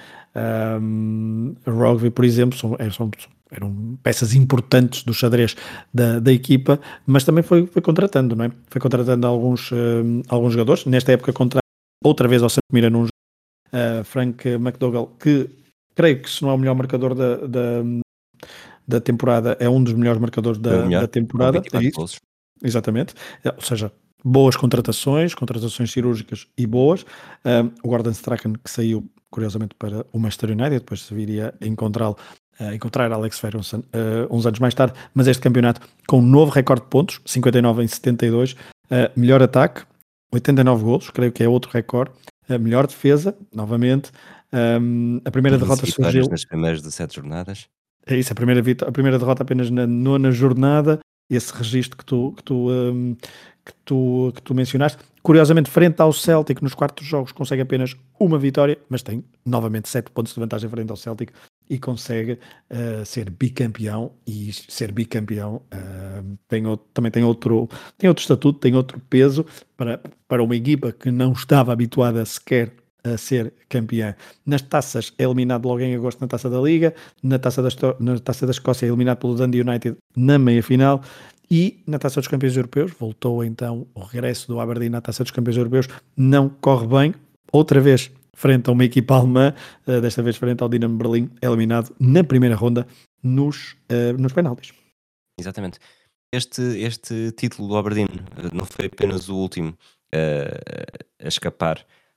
um, Rugby, por exemplo, são, é, são, eram peças importantes do xadrez da, da equipa, mas também foi, foi contratando, não é? Foi contratando alguns, um, alguns jogadores. Nesta época, contra outra vez ao Santa Mira num jogo, uh, Frank McDougall, que creio que se não é o melhor marcador da, da, da temporada, é um dos melhores marcadores Foi o da, melhor, da com temporada, é vinte e quatro isso, golos. exatamente. É, ou seja, boas contratações, contratações cirúrgicas e boas. Um, o Gordon Strachan, que saiu curiosamente para o Manchester United, depois se viria a encontrá-lo, uh, encontrar Alex Ferguson uh, uns anos mais tarde, mas este campeonato com um novo recorde de pontos, cinquenta e nove em setenta e dois, uh, melhor ataque, oitenta e nove golos, creio que é outro recorde. A melhor defesa, novamente. Um, a primeira quinze derrota vitórias surgiu. nas primeiras dezessete jornadas. É isso, a primeira, vito- a primeira derrota apenas na nona jornada. Esse registro que tu, que tu, um, que tu, que tu mencionaste. Curiosamente, frente ao Celtic, nos quartos jogos, consegue apenas uma vitória, mas tem novamente sete pontos de vantagem frente ao Celtic e consegue uh, ser bicampeão. E ser bicampeão uh, tem outro, também tem outro, tem outro estatuto, tem outro peso para, para uma equipa que não estava habituada sequer a ser campeã. Nas taças é eliminado logo em agosto na Taça da Liga, na Taça da, Esto- na taça da Escócia é eliminado pelo Dundee United na meia-final, e na Taça dos Campeões Europeus voltou então o regresso do Aberdeen na Taça dos Campeões Europeus, não corre bem, outra vez frente a uma equipa alemã, uh, desta vez frente ao Dinamo Berlim, é eliminado na primeira ronda nos, uh, nos penaltis. Exatamente. Este, este título do Aberdeen eh, não foi apenas o último eh, a escapar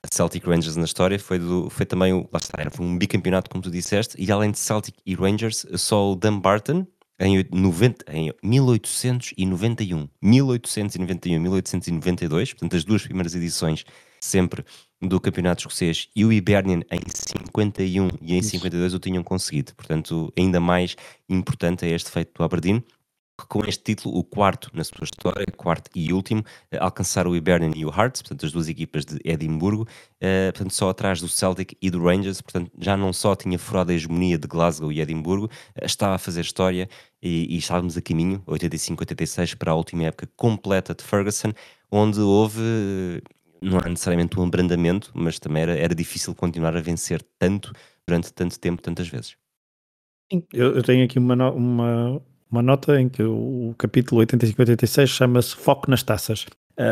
Celtic Rangers na história foi, do, foi também, o, lá está, era, foi um bicampeonato, como tu disseste, e além de Celtic e Rangers, só o Dumbarton, em, noventa, em mil oitocentos e noventa e um, mil oitocentos e noventa e um, mil oitocentos e noventa e dois, portanto as duas primeiras edições sempre do campeonato escocês, e o Hibernian em cinquenta e um e em Isso. cinquenta e dois o tinham conseguido, portanto ainda mais importante é este feito do Aberdeen, que com este título, o quarto na sua história, quarto e último, eh, alcançar o Hibernian e o Hearts, portanto as duas equipas de Edimburgo, eh, portanto só atrás do Celtic e do Rangers, portanto já não só tinha furado a hegemonia de Glasgow e Edimburgo, eh, estava a fazer história e, e estávamos a caminho, oitenta e cinco oitenta e seis, para a última época completa de Ferguson, onde houve, eh, não é necessariamente um abrandamento, mas também era, era difícil continuar a vencer tanto, durante tanto tempo, tantas vezes. Sim, eu, eu tenho aqui uma, no- uma, uma nota em que o, o capítulo oitenta e cinco oitenta e seis chama-se Foco nas Taças.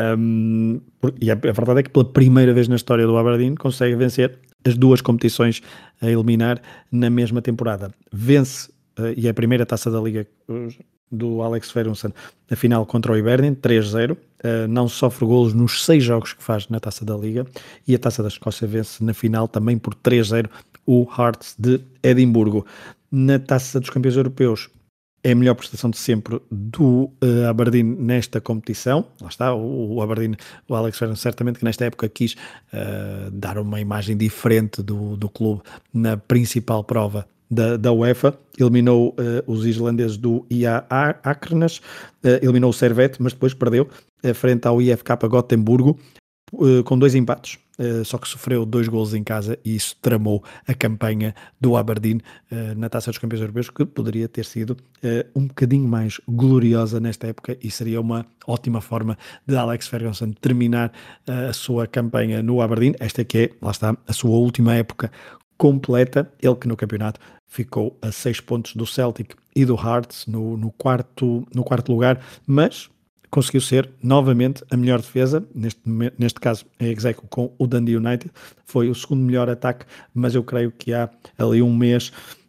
Ahm, por- e a, a verdade é que pela primeira vez na história do Aberdeen consegue vencer as duas competições a eliminar na mesma temporada. Vence, eh, e é a primeira taça da Liga eh, do Alex Ferguson, a final contra o Hibernian, três zero. Uh, não sofre golos nos seis jogos que faz na Taça da Liga, e a Taça da Escócia vence na final também por três zero o Hearts de Edimburgo. Na Taça dos Campeões Europeus é a melhor prestação de sempre do uh, Aberdeen nesta competição. Lá está, o, o Aberdeen, o Alex Ferguson certamente que nesta época quis uh, dar uma imagem diferente do, do clube na principal prova da, da UEFA. Eliminou uh, os islandeses do I A Akranes, uh, eliminou o Servette, mas depois perdeu uh, frente ao I F K Gotemburgo, uh, com dois empates. Uh, só que sofreu dois golos em casa, e isso tramou a campanha do Aberdeen uh, na Taça dos Campeões Europeus, que poderia ter sido uh, um bocadinho mais gloriosa nesta época, e seria uma ótima forma de Alex Ferguson terminar uh, a sua campanha no Aberdeen. Esta que é, lá está, a sua última época completa, ele que no campeonato ficou a seis pontos do Celtic e do Hearts no, no, quarto, no quarto lugar, mas conseguiu ser novamente a melhor defesa, neste, neste caso em execo com o Dundee United, foi o segundo melhor ataque, mas eu creio que há ali um mês,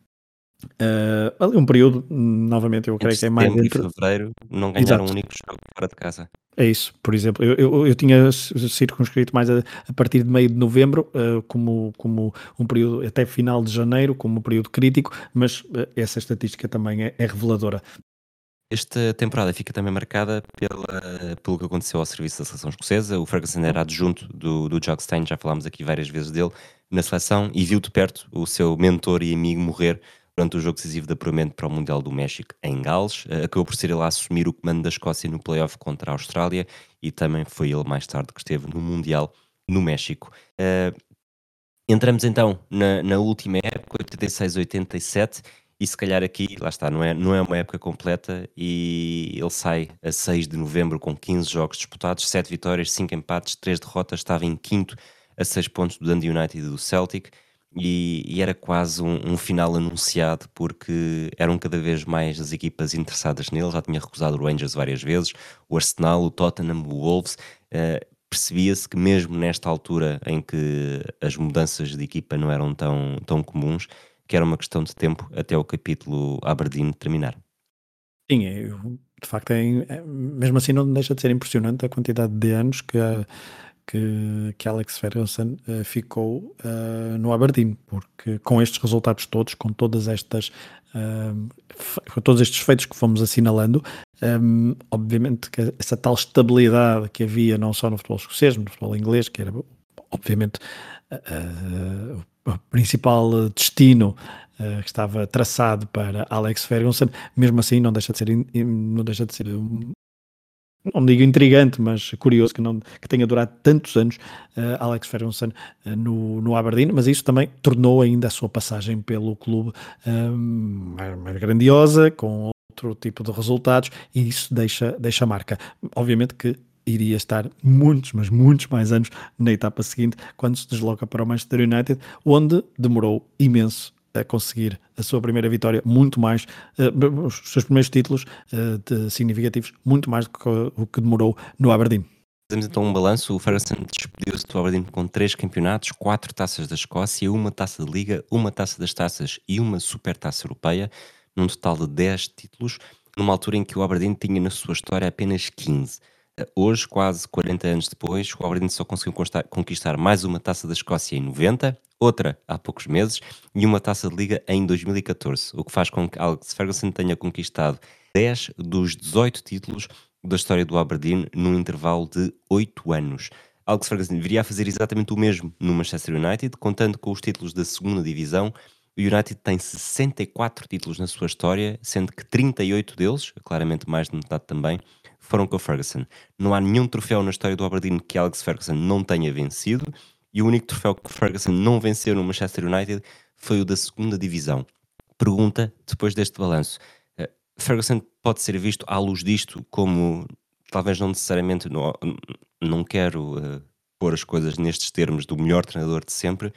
uh, ali um período, novamente eu creio Entre que é mais setembro e entre... fevereiro não ganharam um Exato, único jogo fora de casa. é isso. Por exemplo, eu, eu, eu tinha circunscrito mais a, a partir de meio de novembro, uh, como, como um período até final de janeiro, como um período crítico, mas uh, essa estatística também é, é reveladora. Esta temporada fica também marcada pela, pelo que aconteceu ao serviço da seleção escocesa. O Ferguson era adjunto do, do Jock Stein, já falámos aqui várias vezes dele, na seleção, e viu de perto o seu mentor e amigo morrer durante o jogo decisivo de apuramento para o Mundial do México em Gales. Uh, acabou por ser ele a assumir o comando da Escócia no play-off contra a Austrália, e também foi ele mais tarde que esteve no Mundial no México. Uh, entramos então na, na última época, oitenta e seis oitenta e sete, e se calhar aqui, lá está, não é, não é uma época completa, e ele sai a seis de novembro com quinze jogos disputados, sete vitórias, cinco empates, três derrotas, estava em quinto a seis pontos do Dundee United e do Celtic, e, e era quase um, um final anunciado, porque eram cada vez mais as equipas interessadas nele. Já tinha recusado o Rangers várias vezes, o Arsenal, o Tottenham, o Wolves. Uh, percebia-se que mesmo nesta altura em que as mudanças de equipa não eram tão, tão comuns, que era uma questão de tempo até o capítulo Aberdeen terminar. Sim, é, eu- de facto, é, é- mesmo assim não deixa de ser impressionante a quantidade de anos que, a- que, que Alex Ferguson eh, ficou eh, no Aberdeen, porque com estes resultados todos, com todas estas, ahm, fe- com todos estes feitos que fomos assinalando, ahm, obviamente que essa tal estabilidade que havia não só no futebol escocês, no futebol inglês, que era obviamente eh, eh, o principal destino eh, que estava traçado para Alex Ferguson, mesmo assim não deixa de ser, in- in- não deixa de ser um, não digo intrigante, mas curioso que, não, que tenha durado tantos anos uh, Alex Ferguson uh, no, no Aberdeen, mas isso também tornou ainda a sua passagem pelo clube um, mais, mais grandiosa, com outro tipo de resultados, e isso deixa, deixa marca. Obviamente que iria estar muitos, mas muitos mais anos na etapa seguinte, quando se desloca para o Manchester United, onde demorou imenso a conseguir a sua primeira vitória, muito mais, uh, os seus primeiros títulos uh, de, significativos, muito mais do que o que demorou no Aberdeen. Fazemos então um balanço. O Ferguson despediu-se do Aberdeen com três campeonatos, quatro taças da Escócia, uma taça de Liga, uma taça das taças e uma supertaça europeia, num total de dez títulos, numa altura em que o Aberdeen tinha na sua história apenas quinze. Hoje, quase quarenta anos depois, o Aberdeen só conseguiu constar- conquistar mais uma taça da Escócia em noventa, outra há poucos meses e uma taça de liga em dois mil e catorze, o que faz com que Alex Ferguson tenha conquistado dez dos dezoito títulos da história do Aberdeen num intervalo de oito anos. Alex Ferguson viria a fazer exatamente o mesmo no Manchester United, contando com os títulos da segunda divisão. O United tem sessenta e quatro títulos na sua história, sendo que trinta e oito deles, claramente mais de metade também, foram com o Ferguson. Não há nenhum troféu na história do Aberdeen que Alex Ferguson não tenha vencido, e o único troféu que o Ferguson não venceu no Manchester United foi o da segunda divisão. Pergunta, depois deste balanço, eh, Ferguson pode ser visto à luz disto como, talvez não necessariamente, não, não quero eh, pôr as coisas nestes termos do melhor treinador de sempre,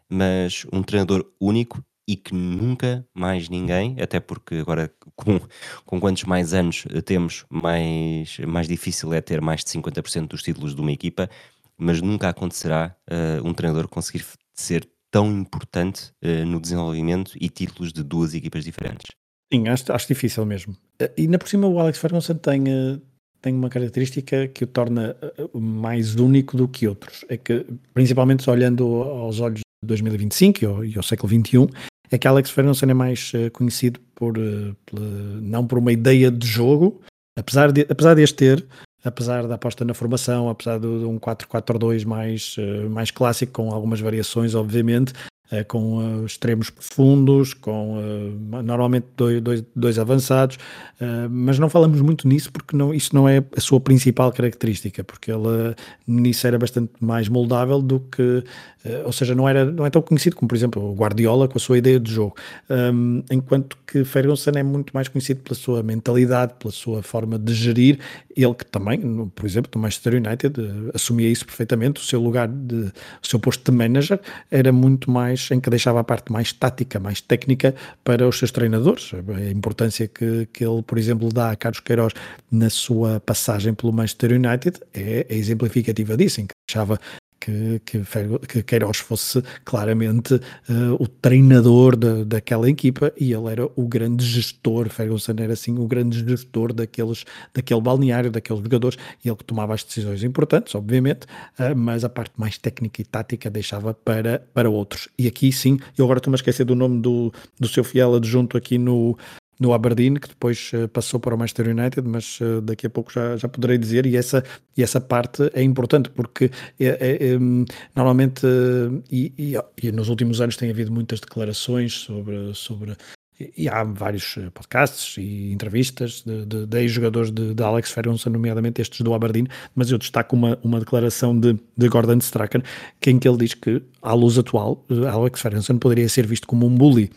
mas um treinador único e que nunca mais ninguém, até porque agora com, com quantos mais anos eh, temos, mais, mais difícil é ter mais de cinquenta por cento dos títulos de uma equipa, mas nunca acontecerá eh, um treinador conseguir f- ser tão importante eh, no desenvolvimento e títulos de duas equipas diferentes. Sim, acho, acho difícil mesmo. Eh, E ainda por cima o Alex Ferguson tem, eh, tem uma característica que o torna eh, eh, mais único do que outros. É que, principalmente olhando aos olhos de dois mil e vinte e cinco e ao, e ao século vinte e um, é que Alex Ferguson é mais eh, conhecido por, eh, pela- não por uma ideia de jogo, apesar de, apesar de este ter, apesar da aposta na formação, apesar de, de um quatro quatro dois mais, eh, mais clássico, com algumas variações, obviamente, eh, com eh, extremos profundos, com eh, normalmente dois, dois, dois avançados, eh, mas não falamos muito nisso porque não, isso não é a sua principal característica, porque ele eh, nisso era bastante mais moldável do que, eh, ou seja, não, era, não é tão conhecido como, por exemplo, o Guardiola com a sua ideia de jogo, um, enquanto que Ferguson é muito mais conhecido pela sua mentalidade, pela sua forma de gerir, ele que também, no, por exemplo, no Manchester United, eh, assumia isso perfeitamente, o seu lugar, de, o seu posto de manager era muito mais em que deixava a parte mais tática, mais técnica para os seus treinadores. A importância que, que ele, por exemplo, dá a Carlos Queiroz na sua passagem pelo Manchester United é, é exemplificativa disso, em que deixava que, que, que Queiroz fosse claramente uh, o treinador de, daquela equipa e ele era o grande gestor. Ferguson era assim o grande gestor daqueles, daquele balneário, daqueles jogadores, e ele que tomava as decisões importantes, obviamente, uh, mas a parte mais técnica e tática deixava para, para outros. E aqui sim, eu agora estou-me a esquecer do nome do, do seu fiel adjunto aqui no, no Aberdeen, que depois uh, passou para o Manchester United, mas uh, daqui a pouco já, já poderei dizer, e essa, e essa parte é importante, porque é, é, é, normalmente, uh, e, e, e nos últimos anos tem havido muitas declarações sobre, sobre e há vários podcasts e entrevistas de, de, de ex-jogadores de, de Alex Ferguson, nomeadamente estes do Aberdeen, mas eu destaco uma, uma declaração de, de Gordon Strachan, que em que ele diz que, à luz atual, Alex Ferguson poderia ser visto como um bully.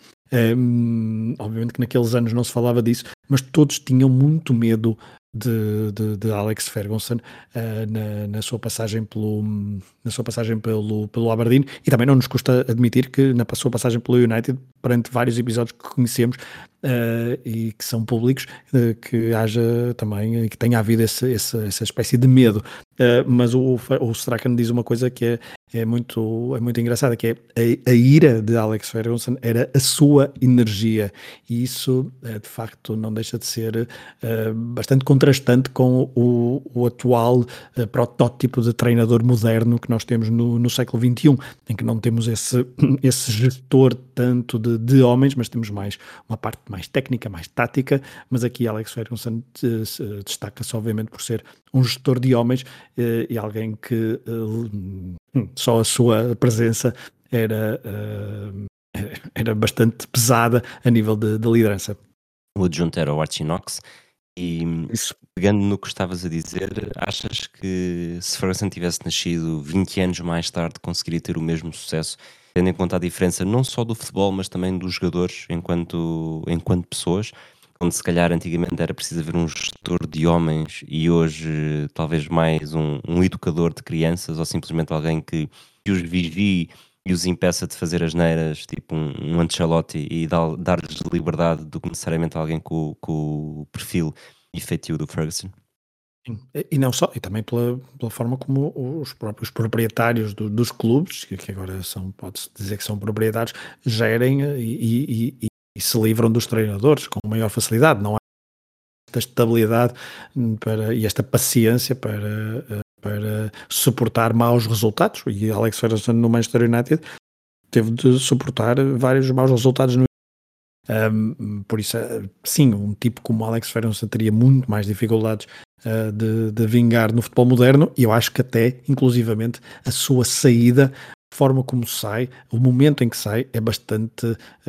Um, obviamente que naqueles anos não se falava disso, mas todos tinham muito medo de, de, de Alex Ferguson uh, na, na sua passagem pelo na sua passagem pelo, pelo Aberdeen, e também não nos custa admitir que na sua passagem pelo United, perante vários episódios que conhecemos uh, e que são públicos, uh, que haja também, que tenha havido esse, esse, essa espécie de medo, uh, mas o, o Strachan diz uma coisa que é é muito, é muito engraçada, que é a, a ira de Alex Ferguson era a sua energia, e isso de facto não deixa de ser uh, bastante contrastante com o, o atual uh, protótipo de treinador moderno que nós temos no, no século vinte e um, em que não temos esse, esse gestor tanto de, de homens, mas temos mais uma parte mais técnica, mais tática, mas aqui Alex Ferguson destaca-se obviamente por ser um gestor de homens uh, e alguém que uh, só a sua presença era, uh, era bastante pesada a nível de, de liderança. O adjunto era o Archie Knox. E Isso. pegando no que estavas a dizer, achas que se Ferguson tivesse nascido vinte anos mais tarde conseguiria ter o mesmo sucesso, tendo em conta a diferença não só do futebol, mas também dos jogadores enquanto, enquanto pessoas, onde se calhar antigamente era preciso haver um gestor de homens e hoje talvez mais um, um educador de crianças ou simplesmente alguém que, que os vigie e os impeça de fazer asneiras, tipo um, um Ancelotti, e dá- dar-lhes liberdade do que necessariamente alguém com, com o perfil efetivo do Ferguson. Sim. E e não só, e também pela, pela forma como os próprios proprietários do- dos clubes, que, que agora são, pode-se dizer que são proprietários, gerem eh, e, e- e- e se livram dos treinadores com maior facilidade. Não esta estabilidade hum, para, e esta paciência para, eh, para suportar maus resultados. E Alex Ferguson no Manchester United teve de suportar vários maus resultados no um, por isso, eh, sim, um tipo como Alex Ferguson teria muito mais dificuldades uh, de, de vingar no futebol moderno, e eu acho que até, inclusivamente, a sua saída, a forma como sai, o momento em que sai, é bastante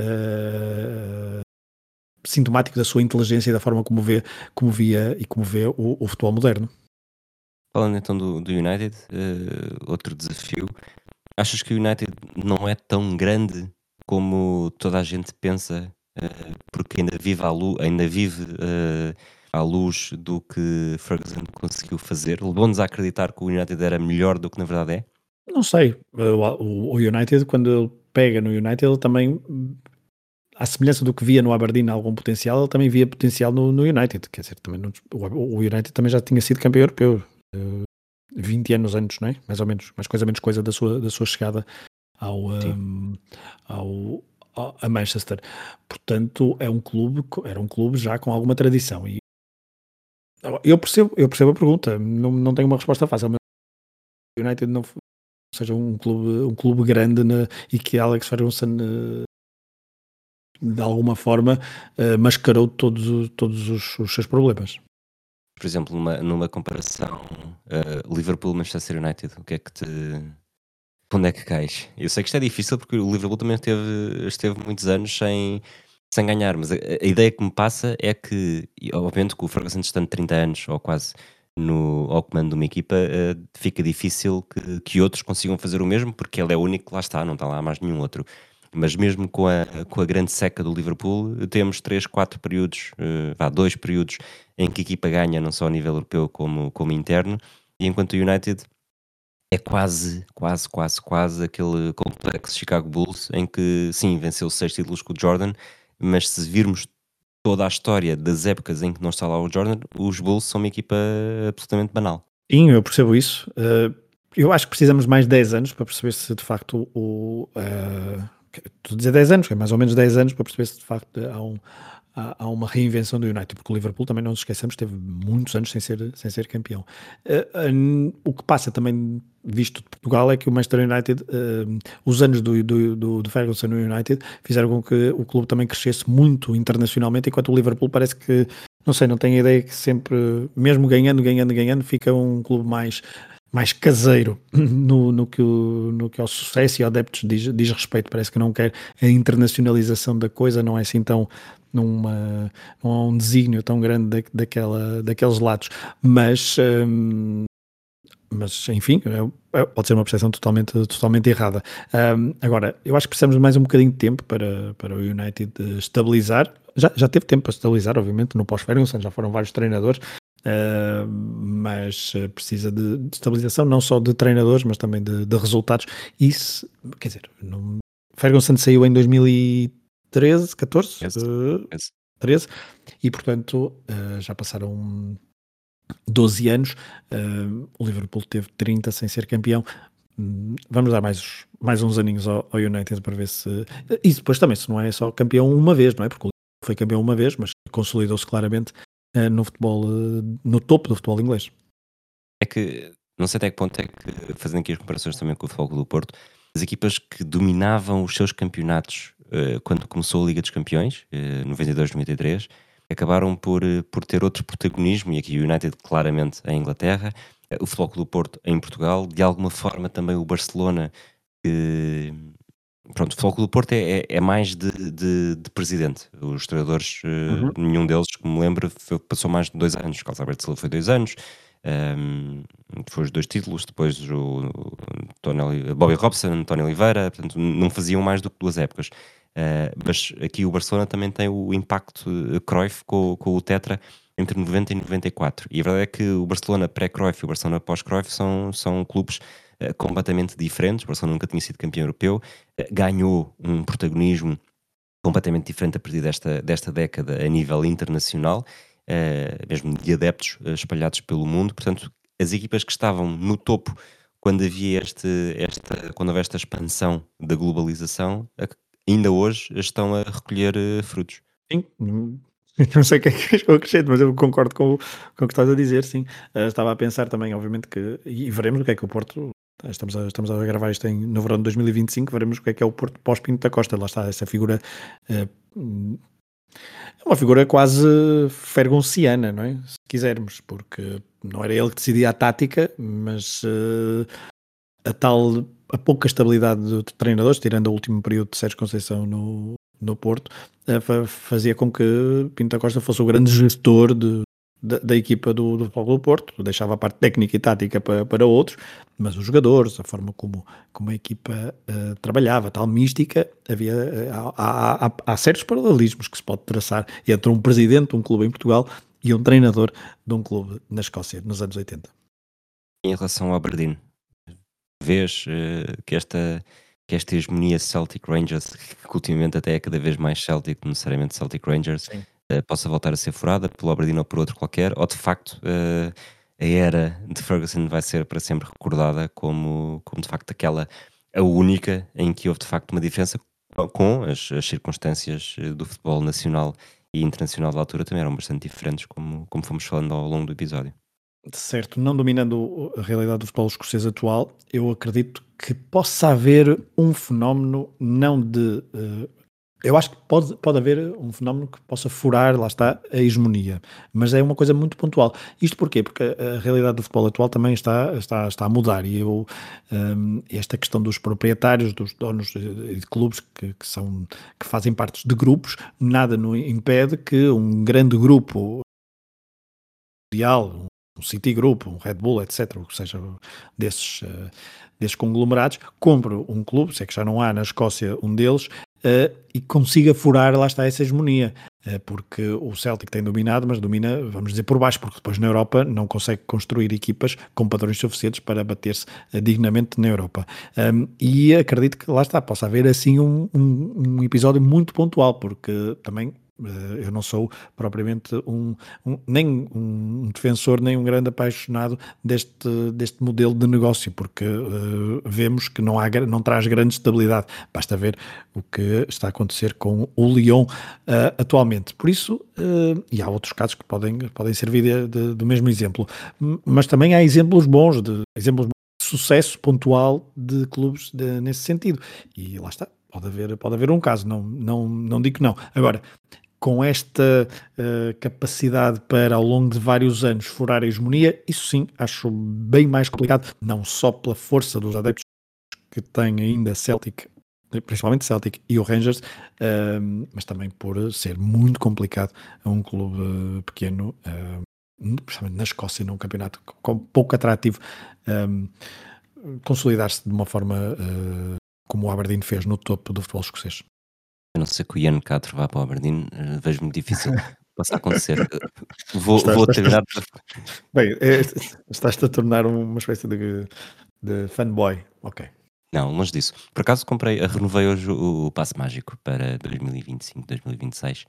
uh, sintomático da sua inteligência e da forma como vê, como via e como vê o, o futebol moderno. Falando então do, do United, eh, outro desafio. Achas que o United não é tão grande como toda a gente pensa, eh, porque ainda vive à lu ainda vive, eh, à luz do que Ferguson conseguiu fazer? Levou-nos a acreditar que o United era melhor do que na verdade é? Não sei, o, o- o United, quando ele pega no United, ele também, à semelhança do que via no Aberdeen algum potencial, ele também via potencial no, no United. Quer dizer, também não- o, o United também já tinha sido campeão europeu, eh, vinte anos antes, não é? Mais ou menos, mais coisa menos coisa da sua, da sua chegada ao, Sim. um, ao, ao- a Manchester. Portanto, é um clube, co- era um clube já com alguma tradição. E eu percebo, eu percebo a pergunta, não, não tenho uma resposta fácil, mas o United não f- seja um clube, um clube grande na- e que Alex Ferguson eh, de alguma forma eh, mascarou todos, os- todos os, os seus problemas. Por exemplo, numa numa comparação, eh, Liverpool-Manchester United, o que é que te onde é que cais? Eu sei que isto é difícil porque o Liverpool também esteve esteve muitos anos sem sem ganhar, mas a a ideia que me passa é que, e obviamente que o Ferguson estando trinta anos ou quase no ao comando de uma equipa, eh, fica difícil que que outros consigam fazer o mesmo, porque ele é o único que lá está, não está lá mais nenhum outro. Mas mesmo com a com a grande seca do Liverpool, temos três quatro períodos, eh, vá, dois períodos em que a equipa ganha não só a nível europeu como como interno, e enquanto o United é quase, quase, quase, quase aquele complexo Chicago Bulls em que, sim, venceu seis títulos com o Jordan, mas se virmos toda a história das épocas em que não está lá o Jordan, os Bulls são uma equipa absolutamente banal. Sim, eu percebo isso. Eh, eu acho que precisamos mais de dez anos para perceber se de facto o. Uh, estou a dizer dez anos, que é mais ou menos dez anos para perceber se de facto há, um, há, há uma reinvenção do United, porque o Liverpool também não nos esqueçamos, teve muitos anos sem ser, sem ser campeão. Eh, eh, o que passa também, visto de Portugal, é que o Manchester United, eh, os anos do, do, do, do Ferguson no United, fizeram com que o clube também crescesse muito internacionalmente, enquanto o Liverpool parece que não sei, não tenho a ideia que sempre, mesmo ganhando, ganhando, ganhando, fica um clube mais, mais caseiro no, no, que o, no que ao sucesso e ao adeptos diz, diz respeito. Parece que não quer a internacionalização da coisa, não é assim tão. Numa, não há um desígnio tão grande da, daquela, daqueles lados. Mas. hum, mas enfim, é- é- pode ser uma percepção totalmente, totalmente errada. Um, agora, eu acho que precisamos de mais um bocadinho de tempo para, para o United eh, estabilizar. Já, já teve tempo para estabilizar, obviamente, no pós-Ferguson, já foram vários treinadores, uh, mas eh, precisa de, de estabilização, não só de treinadores, mas também de, de resultados. Isso, quer dizer, não, Ferguson saiu em dois mil e treze, catorze, Esse, uh, esse. treze, e portanto uh, já passaram doze anos, uh, o Liverpool teve trinta sem ser campeão. Hum, Vamos dar mais, mais uns aninhos ao, ao United para ver se. E depois também, se não é só campeão uma vez, não é? Porque o Liverpool foi campeão uma vez, mas consolidou-se claramente uh, no futebol, uh, no topo do futebol inglês. É que, não sei até que ponto é que, fazendo aqui as comparações também com o Futebol Clube do Porto, as equipas que dominavam os seus campeonatos eh, quando começou a Liga dos Campeões, eh, noventa e dois, noventa e três, acabaram por, eh, por ter outro protagonismo, e aqui o United claramente em Inglaterra, eh, o Futebol Clube do Porto em Portugal, de alguma forma também o Barcelona, que, pronto, o Futebol Clube do Porto é, é- é mais de, de- de presidente. Os treinadores, eh, Uhum. nenhum deles, que me lembro, foi- passou mais de dois anos. Carlos Alberto Silva foi dois anos, ehm, foi os dois títulos, depois o, o Tony Oli- Bobby Robson, António Oliveira, portanto não faziam mais do que duas épocas. Eh, mas aqui o Barcelona também tem o impacto eh, Cruyff com, com o Tetra entre noventa e noventa e quatro. E a verdade é que o Barcelona pré-Cruyff e o Barcelona pós-Cruyff são, são clubes eh, completamente diferentes. O Barcelona nunca tinha sido campeão europeu, eh, ganhou um protagonismo completamente diferente a partir desta, desta década a nível internacional, eh, mesmo de adeptos eh, espalhados pelo mundo. Portanto, as equipas que estavam no topo quando havia este, esta, quando houve esta expansão da globalização, a- ainda hoje estão a recolher eh, frutos. Sim, hum, Não sei o que é que eu acrescento, mas eu concordo com o com o que estás a dizer, sim. Eh, estava a pensar também, obviamente, que e veremos o que é que o Porto estamos a estamos a gravar isto em no verão de dois mil e vinte e cinco, veremos o que é que é o Porto pós Pinto da Costa. Lá está, essa figura, eh, hum, é uma figura quase fergonciana, não é? Se quisermos, porque não era ele que decidia a tática, mas, eh, a tal a pouca estabilidade de de treinadores, tirando o último período de Sérgio Conceição no no Porto, eh, fa fazia com que Pinto da Costa fosse o grande gestor de da da equipa do do Futebol Clube do Porto, deixava a parte técnica e tática para para outros, mas os jogadores, a forma como como a equipa, eh, trabalhava, tal mística, havia, eh, há há há há certos paralelismos que se pode traçar entre um presidente de um clube em Portugal e um treinador de um clube na Escócia, nos anos oitenta. Em relação ao Aberdeen, vês, eh, que esta que esta hegemonia Celtic Rangers, que ultimamente até é cada vez mais Celtic, não necessariamente Celtic Rangers, Sim. eh, possa voltar a ser furada pelo Aberdeen ou por outro qualquer, ou de facto, eh, a era de Ferguson vai ser para sempre recordada como como de facto aquela a única em que houve de facto uma diferença co com as as circunstâncias, eh, do futebol nacional e internacional da altura também eram bastante diferentes, como como fomos falando ao longo do episódio. Certo, não dominando o- a realidade do futebol escocês atual, eu acredito que possa haver um fenómeno não de. eh, eu acho que pode, pode haver um fenómeno que possa furar, lá está, a hegemonia, mas é uma coisa muito pontual. Isto porquê? Porque a, a realidade do futebol atual também está, está, está a mudar e eu, hum, esta questão dos proprietários, dos donos de, de clubes que, que são, que fazem parte de grupos, nada no impede que um grande grupo mundial, um Citigroup, um Red Bull, etcétera, ou seja, desses, eh, desses conglomerados, compre um clube, se é que já não há na Escócia um deles, eh, e consiga furar, lá está, essa hegemonia. Eh, porque o Celtic tem dominado, mas domina, vamos dizer, por baixo, porque depois na Europa não consegue construir equipas com padrões suficientes para bater-se eh, dignamente na Europa. Um, e acredito que lá está, possa haver assim um, um, um episódio muito pontual, porque também eh, eu não sou propriamente um, um- nem um defensor, nem um grande apaixonado deste, deste modelo de negócio, porque eh, vemos que não, há, gra- não traz grande estabilidade. Basta ver o que está a acontecer com o Lyon eh, atualmente. Por isso, eh, e há outros casos que podem, podem servir de- de- do mesmo exemplo, M- mas também há exemplos bons, de exemplos bons de sucesso pontual de clubes de- nesse sentido. E lá está. Pode haver, pode haver um caso, não, não, não digo que não. Agora, com esta eh, capacidade para, ao longo de vários anos, furar a hegemonia, isso sim, acho bem mais complicado, não só pela força dos adeptos que tem ainda Celtic, principalmente Celtic e o Rangers, ehm, mas também por ser muito complicado a um clube eh, pequeno, ehm, principalmente na Escócia, num campeonato com com pouco atrativo, ehm, consolidar-se de uma forma eh, como o Aberdeen fez no topo do futebol escocês. A não ser que o Ian Catro vá para o Aberdeen, eh, vejo muito difícil que possa acontecer. Eh, vou Estás, vou estás, terminar bem, é, estás-te a tornar uma espécie de, de fanboy. Ok. não, longe disso. Por acaso comprei renovei hoje o o passe mágico para dois mil e vinte e cinco, dois mil e vinte e seis.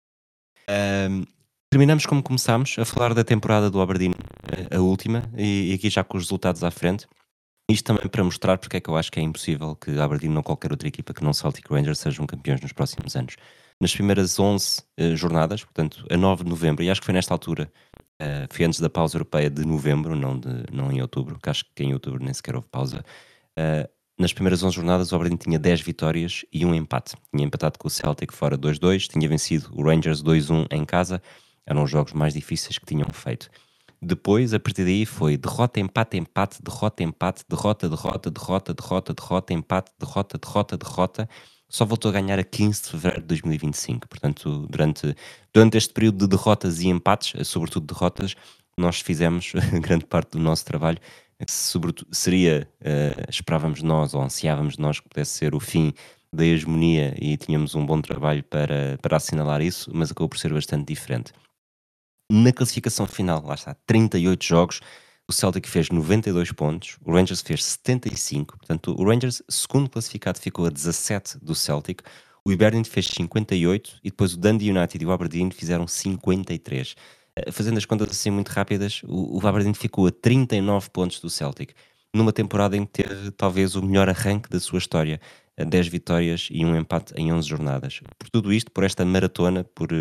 Hum, terminamos como começámos, a falar da temporada do Aberdeen, eh, a última, e e aqui já com os resultados à frente. Isto também para mostrar porque é que eu acho que é impossível que Aberdeen ou qualquer outra equipa que não Celtic Rangers sejam campeões nos próximos anos. Nas primeiras onze eh, jornadas, portanto, a nove de novembro, e acho que foi nesta altura, eh, foi antes da pausa europeia de novembro, não, de, não em outubro, que acho que em outubro nem sequer houve pausa. eh, nas primeiras onze jornadas, o Aberdeen tinha dez vitórias e um empate. Tinha empatado com o Celtic fora dois dois, tinha vencido o Rangers dois um em casa. Eram os jogos mais difíceis que tinham feito. Depois, a partir daí, foi derrota, empate, empate, derrota, empate, derrota, derrota, derrota, derrota, derrota, empate, derrota, derrota, derrota. Só voltou a ganhar a quinze de fevereiro de dois mil e vinte e cinco. Portanto, durante, durante este período de derrotas e empates, eh, sobretudo derrotas, nós fizemos grande parte do nosso trabalho, eh, que sobretudo seria, eh, esperávamos nós, ou ansiávamos nós que pudesse ser o fim da hegemonia e tínhamos um bom trabalho para, para assinalar isso, mas acabou por ser bastante diferente. Na classificação final, lá está, trinta e oito jogos, o Celtic fez noventa e dois pontos, o Rangers fez setenta e cinco, portanto o Rangers, segundo classificado, ficou a dezassete do Celtic, o Hibernian fez cinquenta e oito e depois o Dundee United e o Aberdeen fizeram cinquenta e três. Eh, Fazendo as contas assim muito rápidas, o, o Aberdeen ficou a trinta e nove pontos do Celtic, numa temporada em que teve talvez o melhor arranque da sua história, eh, dez vitórias e um empate em onze jornadas. Por tudo isto, por esta maratona, por eh,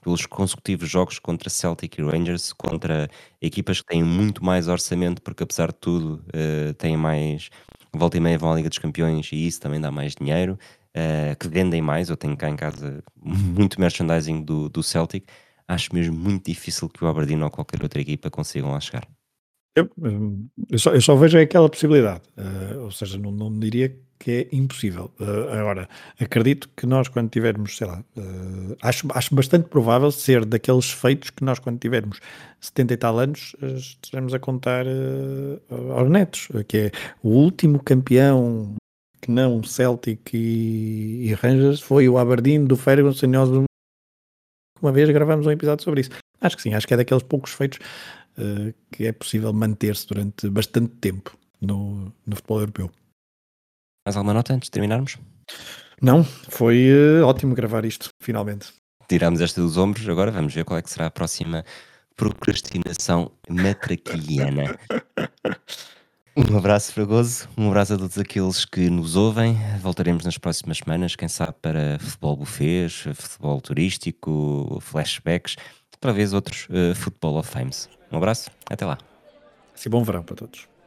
pelos consecutivos jogos contra Celtic e Rangers, contra equipas que têm muito mais orçamento, porque apesar de tudo, eh, têm mais volta e meia vão à Liga dos Campeões e isso também dá mais dinheiro, eh, que vendem mais. Eu tenho cá em casa muito merchandising do do Celtic. Acho mesmo muito difícil que o Aberdeen ou qualquer outra equipa consigam lá chegar. Eu, hum, eu só eu só vejo é aquela possibilidade, eh, ou seja, não não diria que é impossível. Eh, agora, acredito que nós quando tivermos, sei lá, eh, acho acho bastante provável ser daqueles feitos que nós quando tivermos setenta e tal anos, eh, estejamos a contar, eh, aos netos, eh, que é o último campeão que não Celtic e e Rangers foi o Aberdeen do Ferguson e nós uma vez gravámos um episódio sobre isso. Acho que sim, acho que é daqueles poucos feitos, eh, que é possível manter-se durante bastante tempo no, no futebol europeu. Mais alguma nota antes de terminarmos? Não, foi eh, ótimo gravar isto, finalmente. Tiramos esta dos ombros, agora vamos ver qual é que será a próxima procrastinação matraquiliana. Um abraço fragoso, um abraço a todos aqueles que nos ouvem. Voltaremos nas próximas semanas, quem sabe para futebol buffets, futebol turístico, flashbacks, talvez outros uh, Football of Fames. Um abraço, até lá. Sim, bom verão para todos.